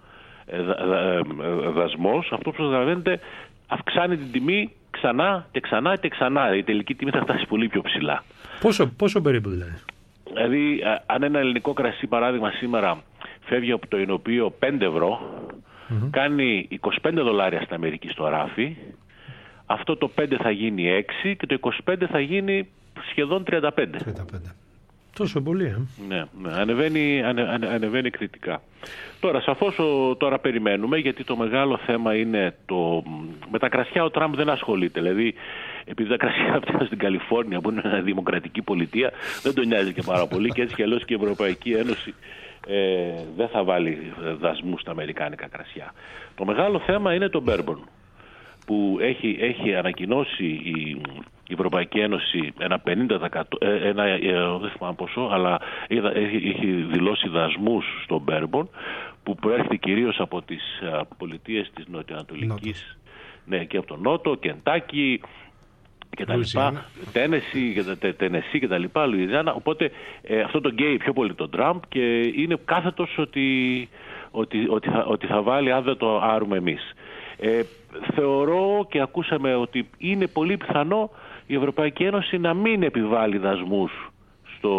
δασμός, αυτό που καταλαβαίνετε, αυξάνει την τιμή ξανά και ξανά και ξανά. Η τελική τιμή θα φτάσει πολύ πιο ψηλά. Πόσο, πόσο περίπου δηλαδή? Δηλαδή, αν ένα ελληνικό κρασί, παράδειγμα, σήμερα φεύγει από το ενοποιείο πέντε ευρώ, mm-hmm. κάνει είκοσι πέντε δολάρια στην Αμερική στο ράφι, αυτό το πέντε θα γίνει έξι και το είκοσι πέντε θα γίνει σχεδόν τριάντα πέντε. τριάντα πέντε. Τόσο πολύ, ε. Ναι, ναι. Ανεβαίνει, ανε, ανε, ανεβαίνει κριτικά. Τώρα, σαφώς τώρα περιμένουμε, γιατί το μεγάλο θέμα είναι το... Με τα κρασιά ο Τραμπ δεν ασχολείται. Δηλαδή, επειδή τα κρασιά αυτά στην Καλιφόρνια, που είναι μια δημοκρατική πολιτεία, δεν τον νοιάζει και πάρα πολύ, και έτσι κι αλλιώς και η Ευρωπαϊκή Ένωση ε, δεν θα βάλει δασμούς στα αμερικάνικα κρασιά. Το μεγάλο θέμα είναι το bourbon, που έχει, έχει ανακοινώσει η, η Ευρωπαϊκή Ένωση ένα πενήντα τοις εκατό, ένα, δεν θυμάμαι πόσο, αλλά έχει, έχει δηλώσει δασμούς στο bourbon, που προέρχεται κυρίως από τις πολιτείες της νοτιοανατολικής, ναι, και από τον Νότο, Κεντάκι και τα λοιπά, Τένεση και τα λοιπά, Λουιζιάννα. Οπότε ε, αυτό τον καίει πιο πολύ τον Τραμπ και είναι κάθετος ότι, ότι, ότι, θα, ότι θα βάλει, αν δεν το άρουμε εμείς. Ε, θεωρώ και ακούσαμε ότι είναι πολύ πιθανό η Ευρωπαϊκή Ένωση να μην επιβάλλει δασμούς στο,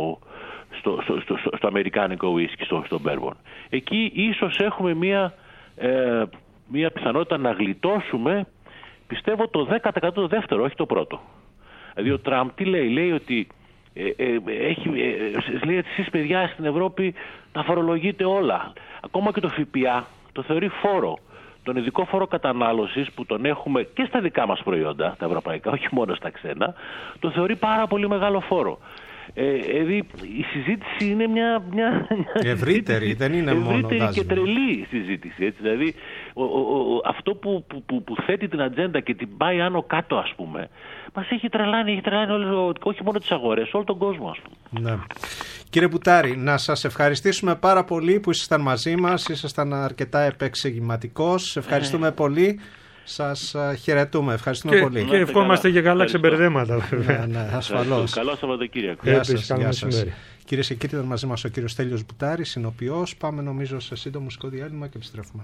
στο, στο, στο, στο, στο αμερικάνικο ουίσκι, στο, στο bourbon. Εκεί ίσως έχουμε μία, ε, μία πιθανότητα να γλιτώσουμε, πιστεύω, το δέκα τοις εκατό το δεύτερο, όχι το πρώτο. Δηλαδή ο Τραμπ τι λέει? Λέει ότι ε, ε, έχει, ε, λέει ότι εσείς, παιδιά, στην Ευρώπη τα φορολογείτε όλα. Ακόμα και το ΦΠΑ το θεωρεί φόρο. Τον ειδικό φόρο κατανάλωσης που τον έχουμε και στα δικά μας προϊόντα, τα ευρωπαϊκά, όχι μόνο στα ξένα, το θεωρεί πάρα πολύ μεγάλο φόρο. Ε, δηλαδή η συζήτηση είναι μια, μια ευρύτερη, δεν είναι μόνο ευρύτερη και τρελή συζήτηση. Έτσι. Δηλαδή ο, ο, ο, αυτό που, που, που, που θέτει την ατζέντα και την πάει άνω κάτω, ας πούμε, μας έχει τρελάνει, έχει τρελάνει όλο, όχι μόνο τις αγορές, όλο τον κόσμο, ας πούμε. Ναι. Κύριε Μπουτάρη, να σας ευχαριστήσουμε πάρα πολύ που ήσασταν μαζί μας, ήσασταν αρκετά επεξηγηματικός. Ευχαριστούμε ε. πολύ. Σας χαιρετούμε. Ευχαριστούμε και, πολύ. Και ευχόμαστε και καλά ξεμπερδέματα, βέβαια. Ναι, ναι, ασφαλώς. Καλό Σαββατοκύριακο. Γεια σας. Γεια σας. Κυρίες και κύριοι, ήταν μαζί μας ο κύριος Στέλιος Μπουτάρης, συνοποιός. Πάμε νομίζω σε σύντομο μουσικό διάλειμμα και επιστρέφουμε.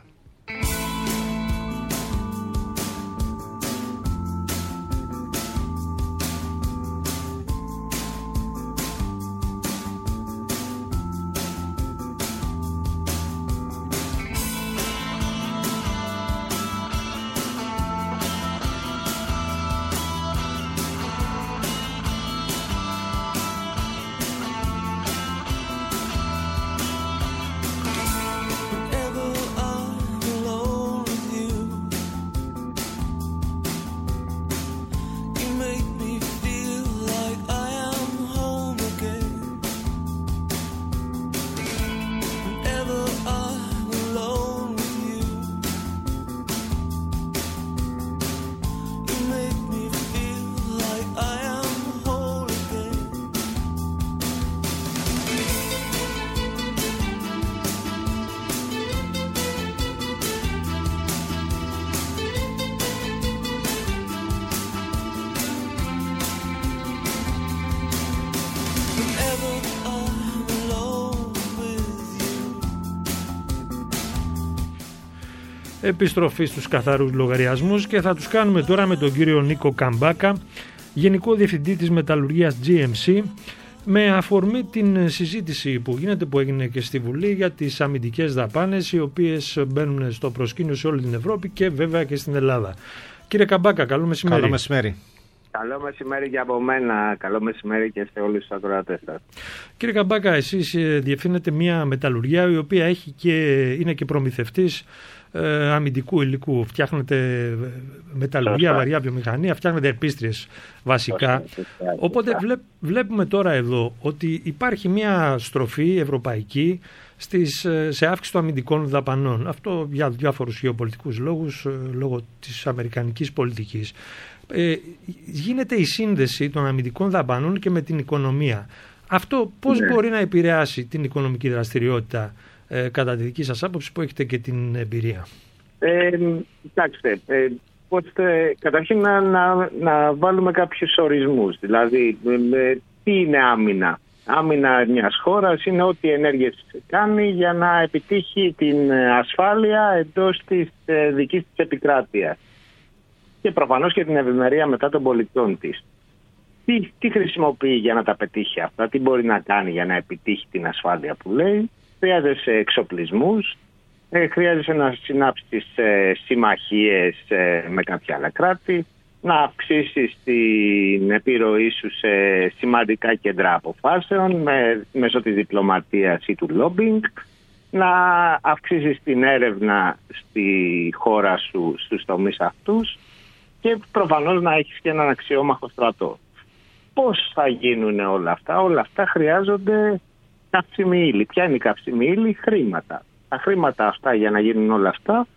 Επιστροφή στους καθαρούς λογαριασμούς και θα τους κάνουμε τώρα με τον κύριο Νίκο Καμπάκα, Γενικό Διευθυντή της Μεταλλουργίας τζι εμ σι, με αφορμή την συζήτηση που γίνεται, που έγινε και στη Βουλή, για τις αμυντικές δαπάνες, οι οποίες μπαίνουν στο προσκήνιο σε όλη την Ευρώπη και βέβαια και στην Ελλάδα. Κύριε Καμπάκα, καλό μεσημέρι. Καλό μεσημέρι. Καλό μεσημέρι και από μένα. Καλό μεσημέρι και σε όλους τους ακροατές σας. Κύριε Καμπάκα, εσείς διευθύνετε μια μεταλλουργία η οποία έχει και, είναι και προμηθευτής ε, αμυντικού υλικού. Φτιάχνετε μεταλλουργία, βαριά βιομηχανία, φτιάχνετε ερπίστριες βασικά. Οπότε βλέπ, βλέπουμε τώρα εδώ ότι υπάρχει μια στροφή ευρωπαϊκή στις, σε αύξηση των αμυντικών δαπανών. Αυτό για διάφορους γεωπολιτικούς λόγους, λόγω της αμερικανικής πολιτικής. Ε, γίνεται η σύνδεση των αμυντικών δαπανών και με την οικονομία. Αυτό πώς ναι. μπορεί να επηρεάσει την οικονομική δραστηριότητα ε, κατά τη δική σας άποψη, που έχετε και την εμπειρία? Ε, κοιτάξτε, ε, πώς, ε, καταρχήν να, να, να βάλουμε κάποιους ορισμούς. Δηλαδή, ε, τι είναι άμυνα? Άμυνα μιας χώρας είναι ό,τι ενέργειες κάνει για να επιτύχει την ασφάλεια εντός της ε, δικής της επικράτειας και προφανώς και την ευημερία μετά των πολιτών της. τι, τι χρησιμοποιεί για να τα πετύχει αυτά, τι μπορεί να κάνει για να επιτύχει την ασφάλεια που λέει. Χρειάζεσαι εξοπλισμούς, ε, χρειάζεσαι να συνάψεις ε, συμμαχίες ε, με κάποια άλλα κράτη, να αυξήσεις την επιρροή σου σε σημαντικά κέντρα αποφάσεων με, μέσω της διπλωματίας ή του lobbying, να αυξήσεις την έρευνα στη χώρα σου στους τομείς αυτούς και προφανώς να έχεις και έναν αξιόμαχο στρατό. Πώς θα γίνουν όλα αυτά? Όλα αυτά χρειάζονται καύσιμη ύλη. Ποια είναι η καύσιμη ύλη? Χρήματα. Τα χρήματα αυτά, για να γίνουν όλα αυτά,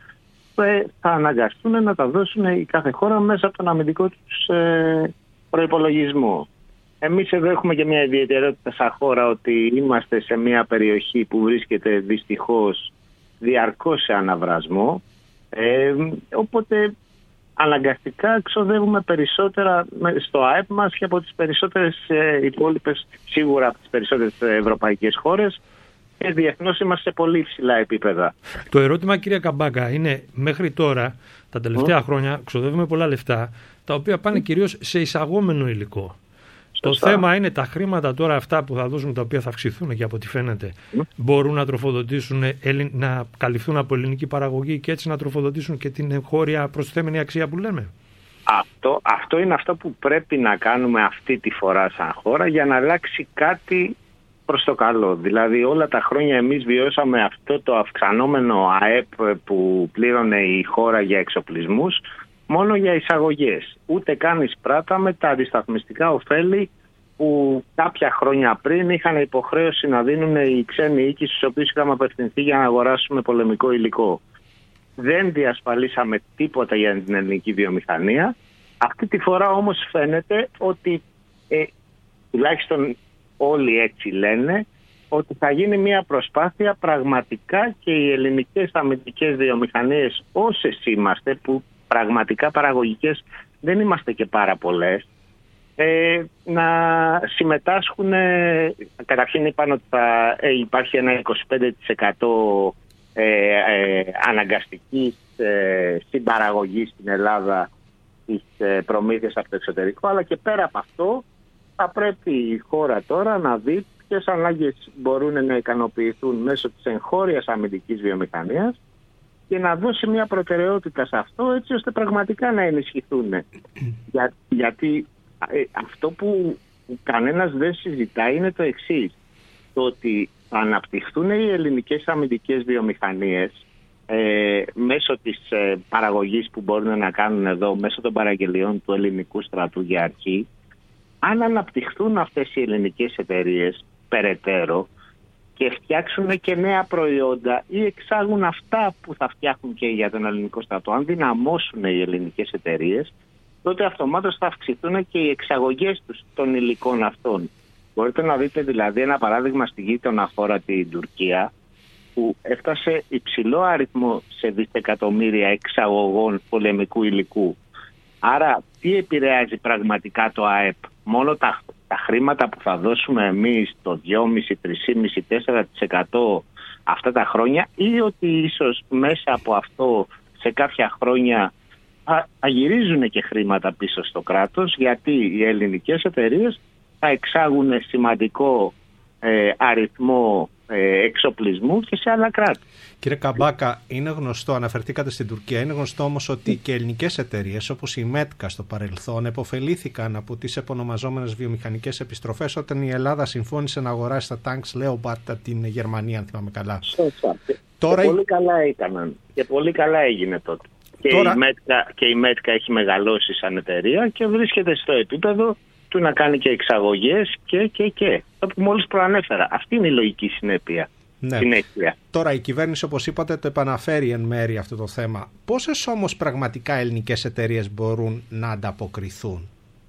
θα αναγκαστούν να τα δώσουν η κάθε χώρα μέσα από τον αμυντικό τους προϋπολογισμό. Εμείς εδώ έχουμε και μια ιδιαιτερότητα σαν χώρα, ότι είμαστε σε μια περιοχή που βρίσκεται δυστυχώς διαρκώς σε αναβρασμό, ε, οπότε αναγκαστικά ξοδεύουμε περισσότερα στο ΑΕΠ μας και από τις περισσότερες υπόλοιπες, σίγουρα από τις περισσότερες ευρωπαϊκές χώρες, και διεθνώς είμαστε σε πολύ υψηλά επίπεδα. Το ερώτημα, κύριε Καμπάκα, είναι μέχρι τώρα, τα τελευταία mm. χρόνια, ξοδεύουμε πολλά λεφτά, τα οποία πάνε mm. κυρίως σε εισαγόμενο υλικό. Σωστά. Το θέμα είναι τα χρήματα τώρα αυτά που θα δώσουν, τα οποία θα αυξηθούν και από ό,τι φαίνεται, mm. μπορούν να τροφοδοτήσουν, να καλυφθούν από ελληνική παραγωγή και έτσι να τροφοδοτήσουν και την εγχώρια προσθέμενη αξία που λέμε. Αυτό, αυτό είναι αυτό που πρέπει να κάνουμε αυτή τη φορά σαν χώρα για να αλλάξει κάτι προς το καλό. Δηλαδή όλα τα χρόνια εμείς βιώσαμε αυτό το αυξανόμενο ΑΕΠ που πλήρωνε η χώρα για εξοπλισμούς μόνο για εισαγωγές. Ούτε καν εισπράταμε τα αντισταθμιστικά ωφέλη που κάποια χρόνια πριν είχαν υποχρέωση να δίνουν οι ξένοι οίκοι στους οποίους είχαμε απευθυνθεί για να αγοράσουμε πολεμικό υλικό. Δεν διασφαλίσαμε τίποτα για την ελληνική βιομηχανία. Αυτή τη φορά όμως φαίνεται ότι ε, τουλάχιστον όλοι έτσι λένε, ότι θα γίνει μια προσπάθεια πραγματικά και οι ελληνικές αμυντικές βιομηχανίες, όσες είμαστε, που πραγματικά παραγωγικές δεν είμαστε και πάρα πολλές, ε, να συμμετάσχουν. Ε, καταρχήν είπαν ότι θα ε, υπάρχει ένα είκοσι πέντε τοις εκατό ε, ε, αναγκαστικής ε, συμπαραγωγής στην Ελλάδα της ε, προμήθειας από το εξωτερικό, αλλά και πέρα από αυτό θα πρέπει η χώρα τώρα να δει ποιες ανάγκες μπορούν να ικανοποιηθούν μέσω της εγχώριας αμυντικής βιομηχανίας και να δώσει μια προτεραιότητα σε αυτό, έτσι ώστε πραγματικά να ενισχυθούν. Για, γιατί ε, αυτό που κανένας δεν συζητάει είναι το εξής. Το ότι θα αναπτυχθούν οι ελληνικές αμυντικές βιομηχανίες ε, μέσω της ε, παραγωγής που μπορούν να κάνουν εδώ, μέσω των παραγγελιών του ελληνικού στρατού για αρχή. Αν αναπτυχθούν αυτές οι ελληνικές εταιρείες περαιτέρω και φτιάξουν και νέα προϊόντα ή εξάγουν αυτά που θα φτιάχνουν και για τον ελληνικό στρατό, αν δυναμώσουν οι ελληνικές εταιρείες, τότε αυτομάτως θα αυξηθούν και οι εξαγωγές τους των υλικών αυτών. Μπορείτε να δείτε δηλαδή ένα παράδειγμα στη γείτονα χώρα, την Τουρκία, που έφτασε υψηλό αριθμό σε δισεκατομμύρια εξαγωγών πολεμικού υλικού. Άρα τι επηρεάζει πραγματικά το ΑΕΠ? Μόνο τα, τα χρήματα που θα δώσουμε εμείς, το δυόμισι, τρία κόμμα πέντε, τέσσερα τοις εκατό αυτά τα χρόνια, ή ότι ίσως μέσα από αυτό σε κάποια χρόνια θα, θα γυρίζουν και χρήματα πίσω στο κράτος, γιατί οι ελληνικές εταιρείες θα εξάγουν σημαντικό ε, αριθμό ε, εξοπλισμού και σε άλλα κράτη. Κύριε Καμπάκα, είναι γνωστό, αναφερθήκατε στην Τουρκία, είναι γνωστό όμως ότι και ελληνικές εταιρείες όπως η ΜΕΤΚΑ στο παρελθόν επωφελήθηκαν από τις επωνομαζόμενες βιομηχανικές επιστροφές όταν η Ελλάδα συμφώνησε να αγοράσει τα tanks Leopard από την Γερμανία, αν θυμάμαι καλά. Σωστά. Τώρα... Και πολύ καλά έκαναν και πολύ καλά έγινε τότε. Τώρα... Και, η ΜΕΤΚΑ, και η ΜΕΤΚΑ έχει μεγαλώσει σαν εταιρεία και βρίσκεται στο επίπεδο του να κάνει και εξαγωγές και και και. Το που μόλις προανέφερα. Αυτή είναι η λογική συνέπεια. Ναι. Συνέχεια. Τώρα η κυβέρνηση, όπως είπατε, το επαναφέρει εν μέρει αυτό το θέμα. Πόσες όμως πραγματικά ελληνικές εταιρείες μπορούν να ανταποκριθούν?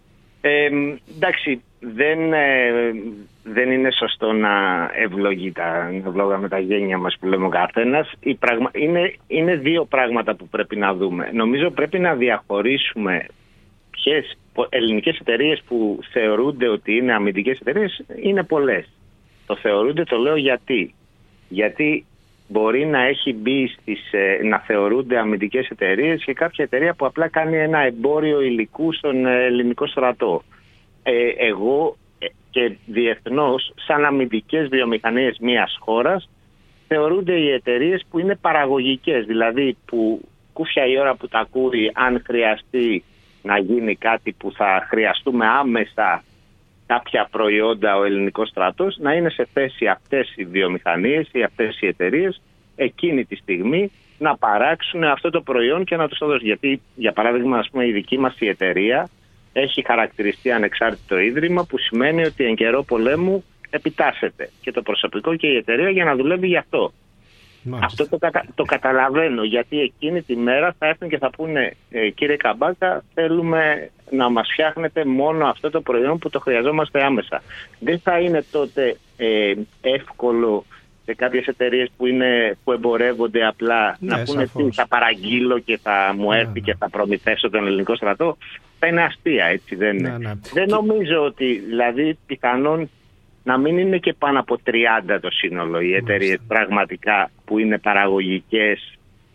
Ε, εντάξει, δεν, ε, δεν είναι σωστό να ευλογεί τα, ευλόγαμε τα γένια μας που λέμε ο καθένας. Η πραγμα... είναι, είναι δύο πράγματα που πρέπει να δούμε. Νομίζω πρέπει να διαχωρίσουμε ποιες ελληνικές εταιρείες που θεωρούνται ότι είναι αμυντικές εταιρείες. Είναι πολλές. Το θεωρούνται, το λέω γιατί. Γιατί μπορεί να έχει μπει στις, να θεωρούνται αμυντικές εταιρείες και κάποια εταιρεία που απλά κάνει ένα εμπόριο υλικού στον ελληνικό στρατό. ε, εγώ και διεθνώς, σαν αμυντικές βιομηχανίες μιας χώρας, θεωρούνται οι εταιρείες που είναι παραγωγικές, δηλαδή που κούφια η ώρα που τα ακούει, αν χρειαστεί να γίνει κάτι που θα χρειαστούμε άμεσα κάποια προϊόντα ο ελληνικός στρατός, να είναι σε θέση αυτές οι βιομηχανίες ή αυτές οι εταιρείες εκείνη τη στιγμή να παράξουν αυτό το προϊόν και να τους το δώσουν. Γιατί, για παράδειγμα, ας πούμε, η δική μας η εταιρεία έχει χαρακτηριστεί ανεξάρτητο ίδρυμα, που σημαίνει ότι εν καιρό πολέμου επιτάσσεται και το προσωπικό και η εταιρεία για να δουλεύει γι' αυτό. Μάλιστα. Αυτό το, κατα... το καταλαβαίνω, γιατί εκείνη τη μέρα θα έρθουν και θα πούνε ε, κύριε Καμπάκα, θέλουμε να μας φτιάχνετε μόνο αυτό το προϊόν που το χρειαζόμαστε άμεσα. Δεν θα είναι τότε ε, εύκολο σε κάποιες εταιρείες που, είναι, που εμπορεύονται απλά ναι, να πούνε τι θα παραγγείλω και θα μου έρθει ναι, ναι. και θα προμηθεύσω τον ελληνικό στρατό. Θα είναι αστεία, έτσι δεν είναι. Ναι, ναι. Δεν νομίζω ότι, δηλαδή, πιθανόν να μην είναι και πάνω από τριάντα το σύνολο οι εταιρείες πραγματικά που είναι παραγωγικές,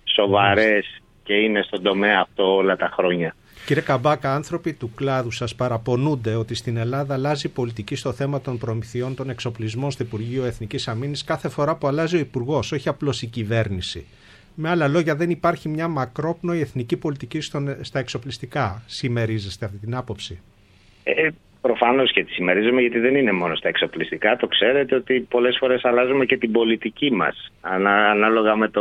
σοβαρές και είναι στον τομέα αυτό όλα τα χρόνια. Κύριε Καμπάκα, άνθρωποι του κλάδου σας παραπονούνται ότι στην Ελλάδα αλλάζει η πολιτική στο θέμα των προμηθειών των εξοπλισμών στο Υπουργείο Εθνικής Αμήνης κάθε φορά που αλλάζει ο υπουργός, όχι απλώς η κυβέρνηση. Με άλλα λόγια, δεν υπάρχει μια μακρόπνοη εθνική πολιτική στον, στα εξοπλιστικά. Συμμερίζεστε αυτή την άποψη? Ε, προφανώς και τη συμμερίζομαι, γιατί δεν είναι μόνο στα εξοπλιστικά. Το ξέρετε ότι πολλές φορές αλλάζουμε και την πολιτική μας. Ανά, ανάλογα με το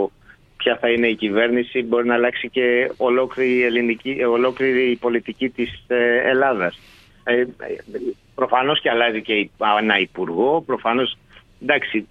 ποια θα είναι η κυβέρνηση, μπορεί να αλλάξει και ολόκληρη η, ελληνική, ολόκληρη η πολιτική της ε, Ελλάδας. Ε, προφανώς και αλλάζει και ένα υπουργό. Προφανώς, εντάξει,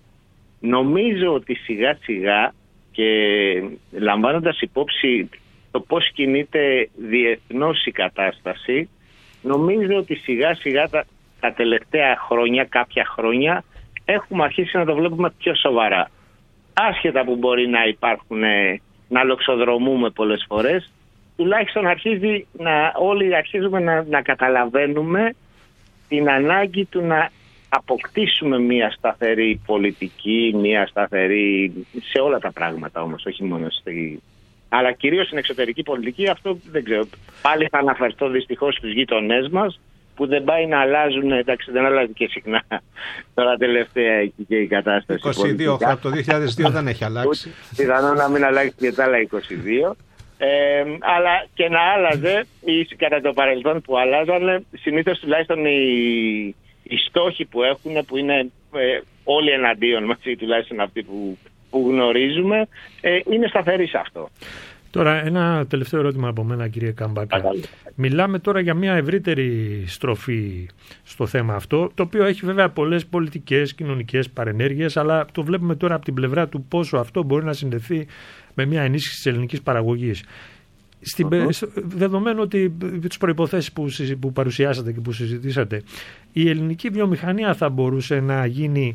νομίζω ότι σιγά σιγά και λαμβάνοντας υπόψη το πώς κινείται διεθνώς η κατάσταση, νομίζω ότι σιγά σιγά τα, τα τελευταία χρόνια, κάποια χρόνια, έχουμε αρχίσει να το βλέπουμε πιο σοβαρά. Άσχετα που μπορεί να υπάρχουν, να λοξοδρομούμε πολλές φορές, τουλάχιστον αρχίζει να, όλοι αρχίζουμε να, να καταλαβαίνουμε την ανάγκη του να αποκτήσουμε μια σταθερή πολιτική, μια σταθερή σε όλα τα πράγματα όμως, όχι μόνο στη... αλλά κυρίως στην εξωτερική πολιτική. Αυτό δεν ξέρω. Πάλι θα αναφερθώ δυστυχώς στους γείτονές μας, που δεν πάει να αλλάζουν, εντάξει δεν αλλάζει και συχνά τώρα τελευταία εκεί και η κατάσταση. είκοσι δύο, από το δύο χιλιάδες δύο δεν έχει αλλάξει. Πιθανόν να μην αλλάξει και τα άλλα είκοσι δύο. Ε, αλλά και να άλλαζε, ή κατά το παρελθόν που αλλάζανε, συνήθως τουλάχιστον οι, οι στόχοι που έχουν, που είναι ε, όλοι εναντίον μας, ή τουλάχιστον αυτοί που, που γνωρίζουμε, ε, είναι σταθεροί σε αυτό. Τώρα ένα τελευταίο ερώτημα από μένα, κύριε Καμπάκα. Μιλάμε τώρα για μια ευρύτερη στροφή στο θέμα αυτό, το οποίο έχει βέβαια πολλές πολιτικές, κοινωνικές παρενέργειες, αλλά το βλέπουμε τώρα από την πλευρά του πόσο αυτό μπορεί να συνδεθεί με μια ενίσχυση της ελληνικής παραγωγής. Στην, uh-huh. Δεδομένου ότι τις προϋποθέσεις που, που παρουσιάσατε και που συζητήσατε, η ελληνική βιομηχανία θα μπορούσε να γίνει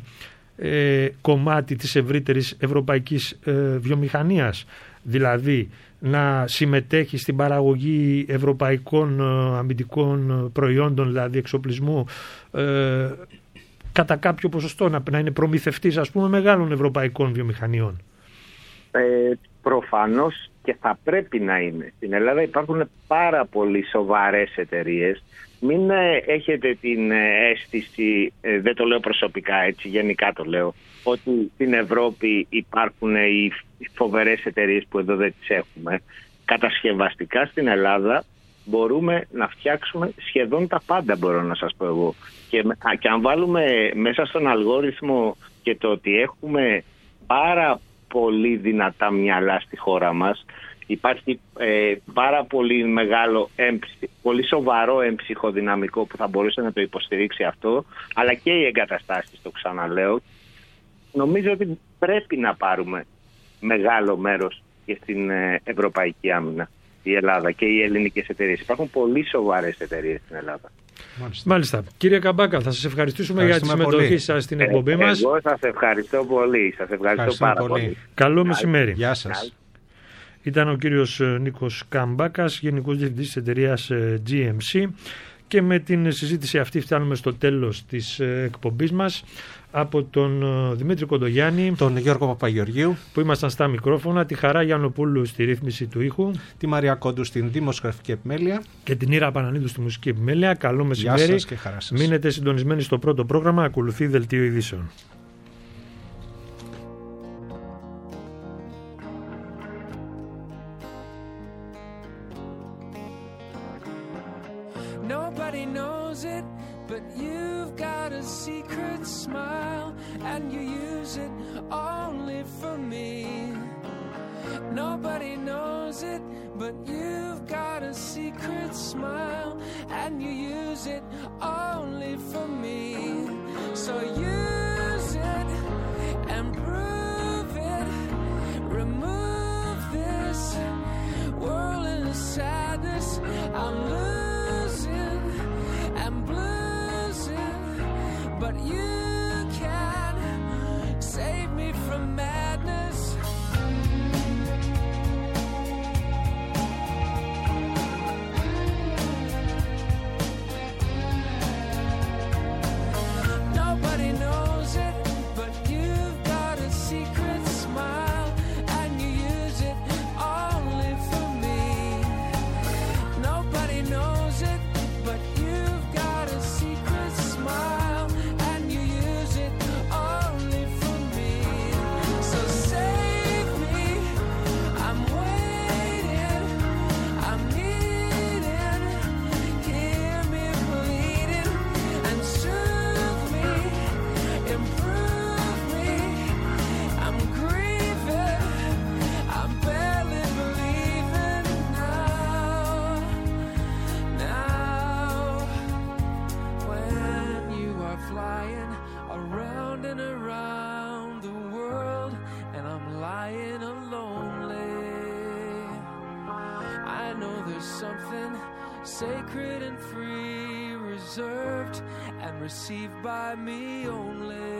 ε, κομμάτι της ευρύτερης ευρωπαϊκής ε, βιομηχανίας, δηλαδή να συμμετέχει στην παραγωγή ευρωπαϊκών ε, αμυντικών προϊόντων, δηλαδή εξοπλισμού, ε, κατά κάποιο ποσοστό, να, να είναι προμηθευτής, ας πούμε, μεγάλων ευρωπαϊκών βιομηχανιών. Ε, προφανώς και θα πρέπει να είναι. Στην Ελλάδα υπάρχουν πάρα πολύ σοβαρές εταιρείες. Μην ε, έχετε την ε, αίσθηση, ε, δεν το λέω προσωπικά έτσι, γενικά το λέω, ότι στην Ευρώπη υπάρχουν ε, οι φοβερές εταιρείες που εδώ δεν τις έχουμε. Κατασκευαστικά στην Ελλάδα μπορούμε να φτιάξουμε σχεδόν τα πάντα, μπορώ να σας πω εγώ. Και, και αν βάλουμε μέσα στον αλγόριθμο και το ότι έχουμε πάρα πολύ δυνατά μυαλά στη χώρα μας, υπάρχει ε, πάρα πολύ μεγάλο, έμψη, πολύ σοβαρό έμψυχο δυναμικό που θα μπορούσε να το υποστηρίξει αυτό, αλλά και οι εγκαταστάσεις, το ξαναλέω. Νομίζω ότι πρέπει να πάρουμε μεγάλο μέρος και στην ε, ευρωπαϊκή άμυνα, η Ελλάδα και οι ελληνικές εταιρείες. Υπάρχουν πολύ σοβαρές εταιρείες στην Ελλάδα. Μάλιστα. Μάλιστα. Κύριε Καμπάκα, θα σας ευχαριστήσουμε για τη συμμετοχή σας στην εκπομπή ε, μας. Εγώ σας ευχαριστώ πολύ. Σας ευχαριστώ πάρα πολύ. πολύ. Καλό μεσημέρι. Γεια σας. Ήταν ο κύριος Νίκος Καμπάκας, Γενικός Διευθυντής της εταιρείας τζι εμ σι. Και με την συζήτηση αυτή φτάνουμε στο τέλος της εκπομπής μας. Από τον Δημήτρη Κοντογιάννη, τον Γιώργο Παπαγεωργίου που ήμασταν στα μικρόφωνα, τη Χαρά Γιαννοπούλου στη ρύθμιση του ήχου, τη Μαρία Κόντου στην δημοσιογραφική επιμέλεια και την Ήρα Πανανίδου στη μουσική επιμέλεια. Καλό μεσημέρι. Γεια σας και χαρά σας. Μείνετε συντονισμένοι στο πρώτο πρόγραμμα. Ακολουθεί δελτίο ειδήσεων. Nobody knows it, but you've got a secret smile, and you use it only for me. Nobody knows it, but you've got a secret smile, and you use it only for me. So use it and prove it. Remove this world in sadness. I'm losing and bluesing, but you can save me from madness. Nobody knows it, but you've got a secret smile, and you use it only for me. Nobody knows it, but you've got a secret smile, and you use it only for me. So save me, I'm waiting, I'm needing, hear me bleeding, and soothe me, improve me. I'm grieving, I'm barely believing now, now. When you are flying around and around the world, and I'm lying lonely, I know there's something sacred and free, reserved and received by me only.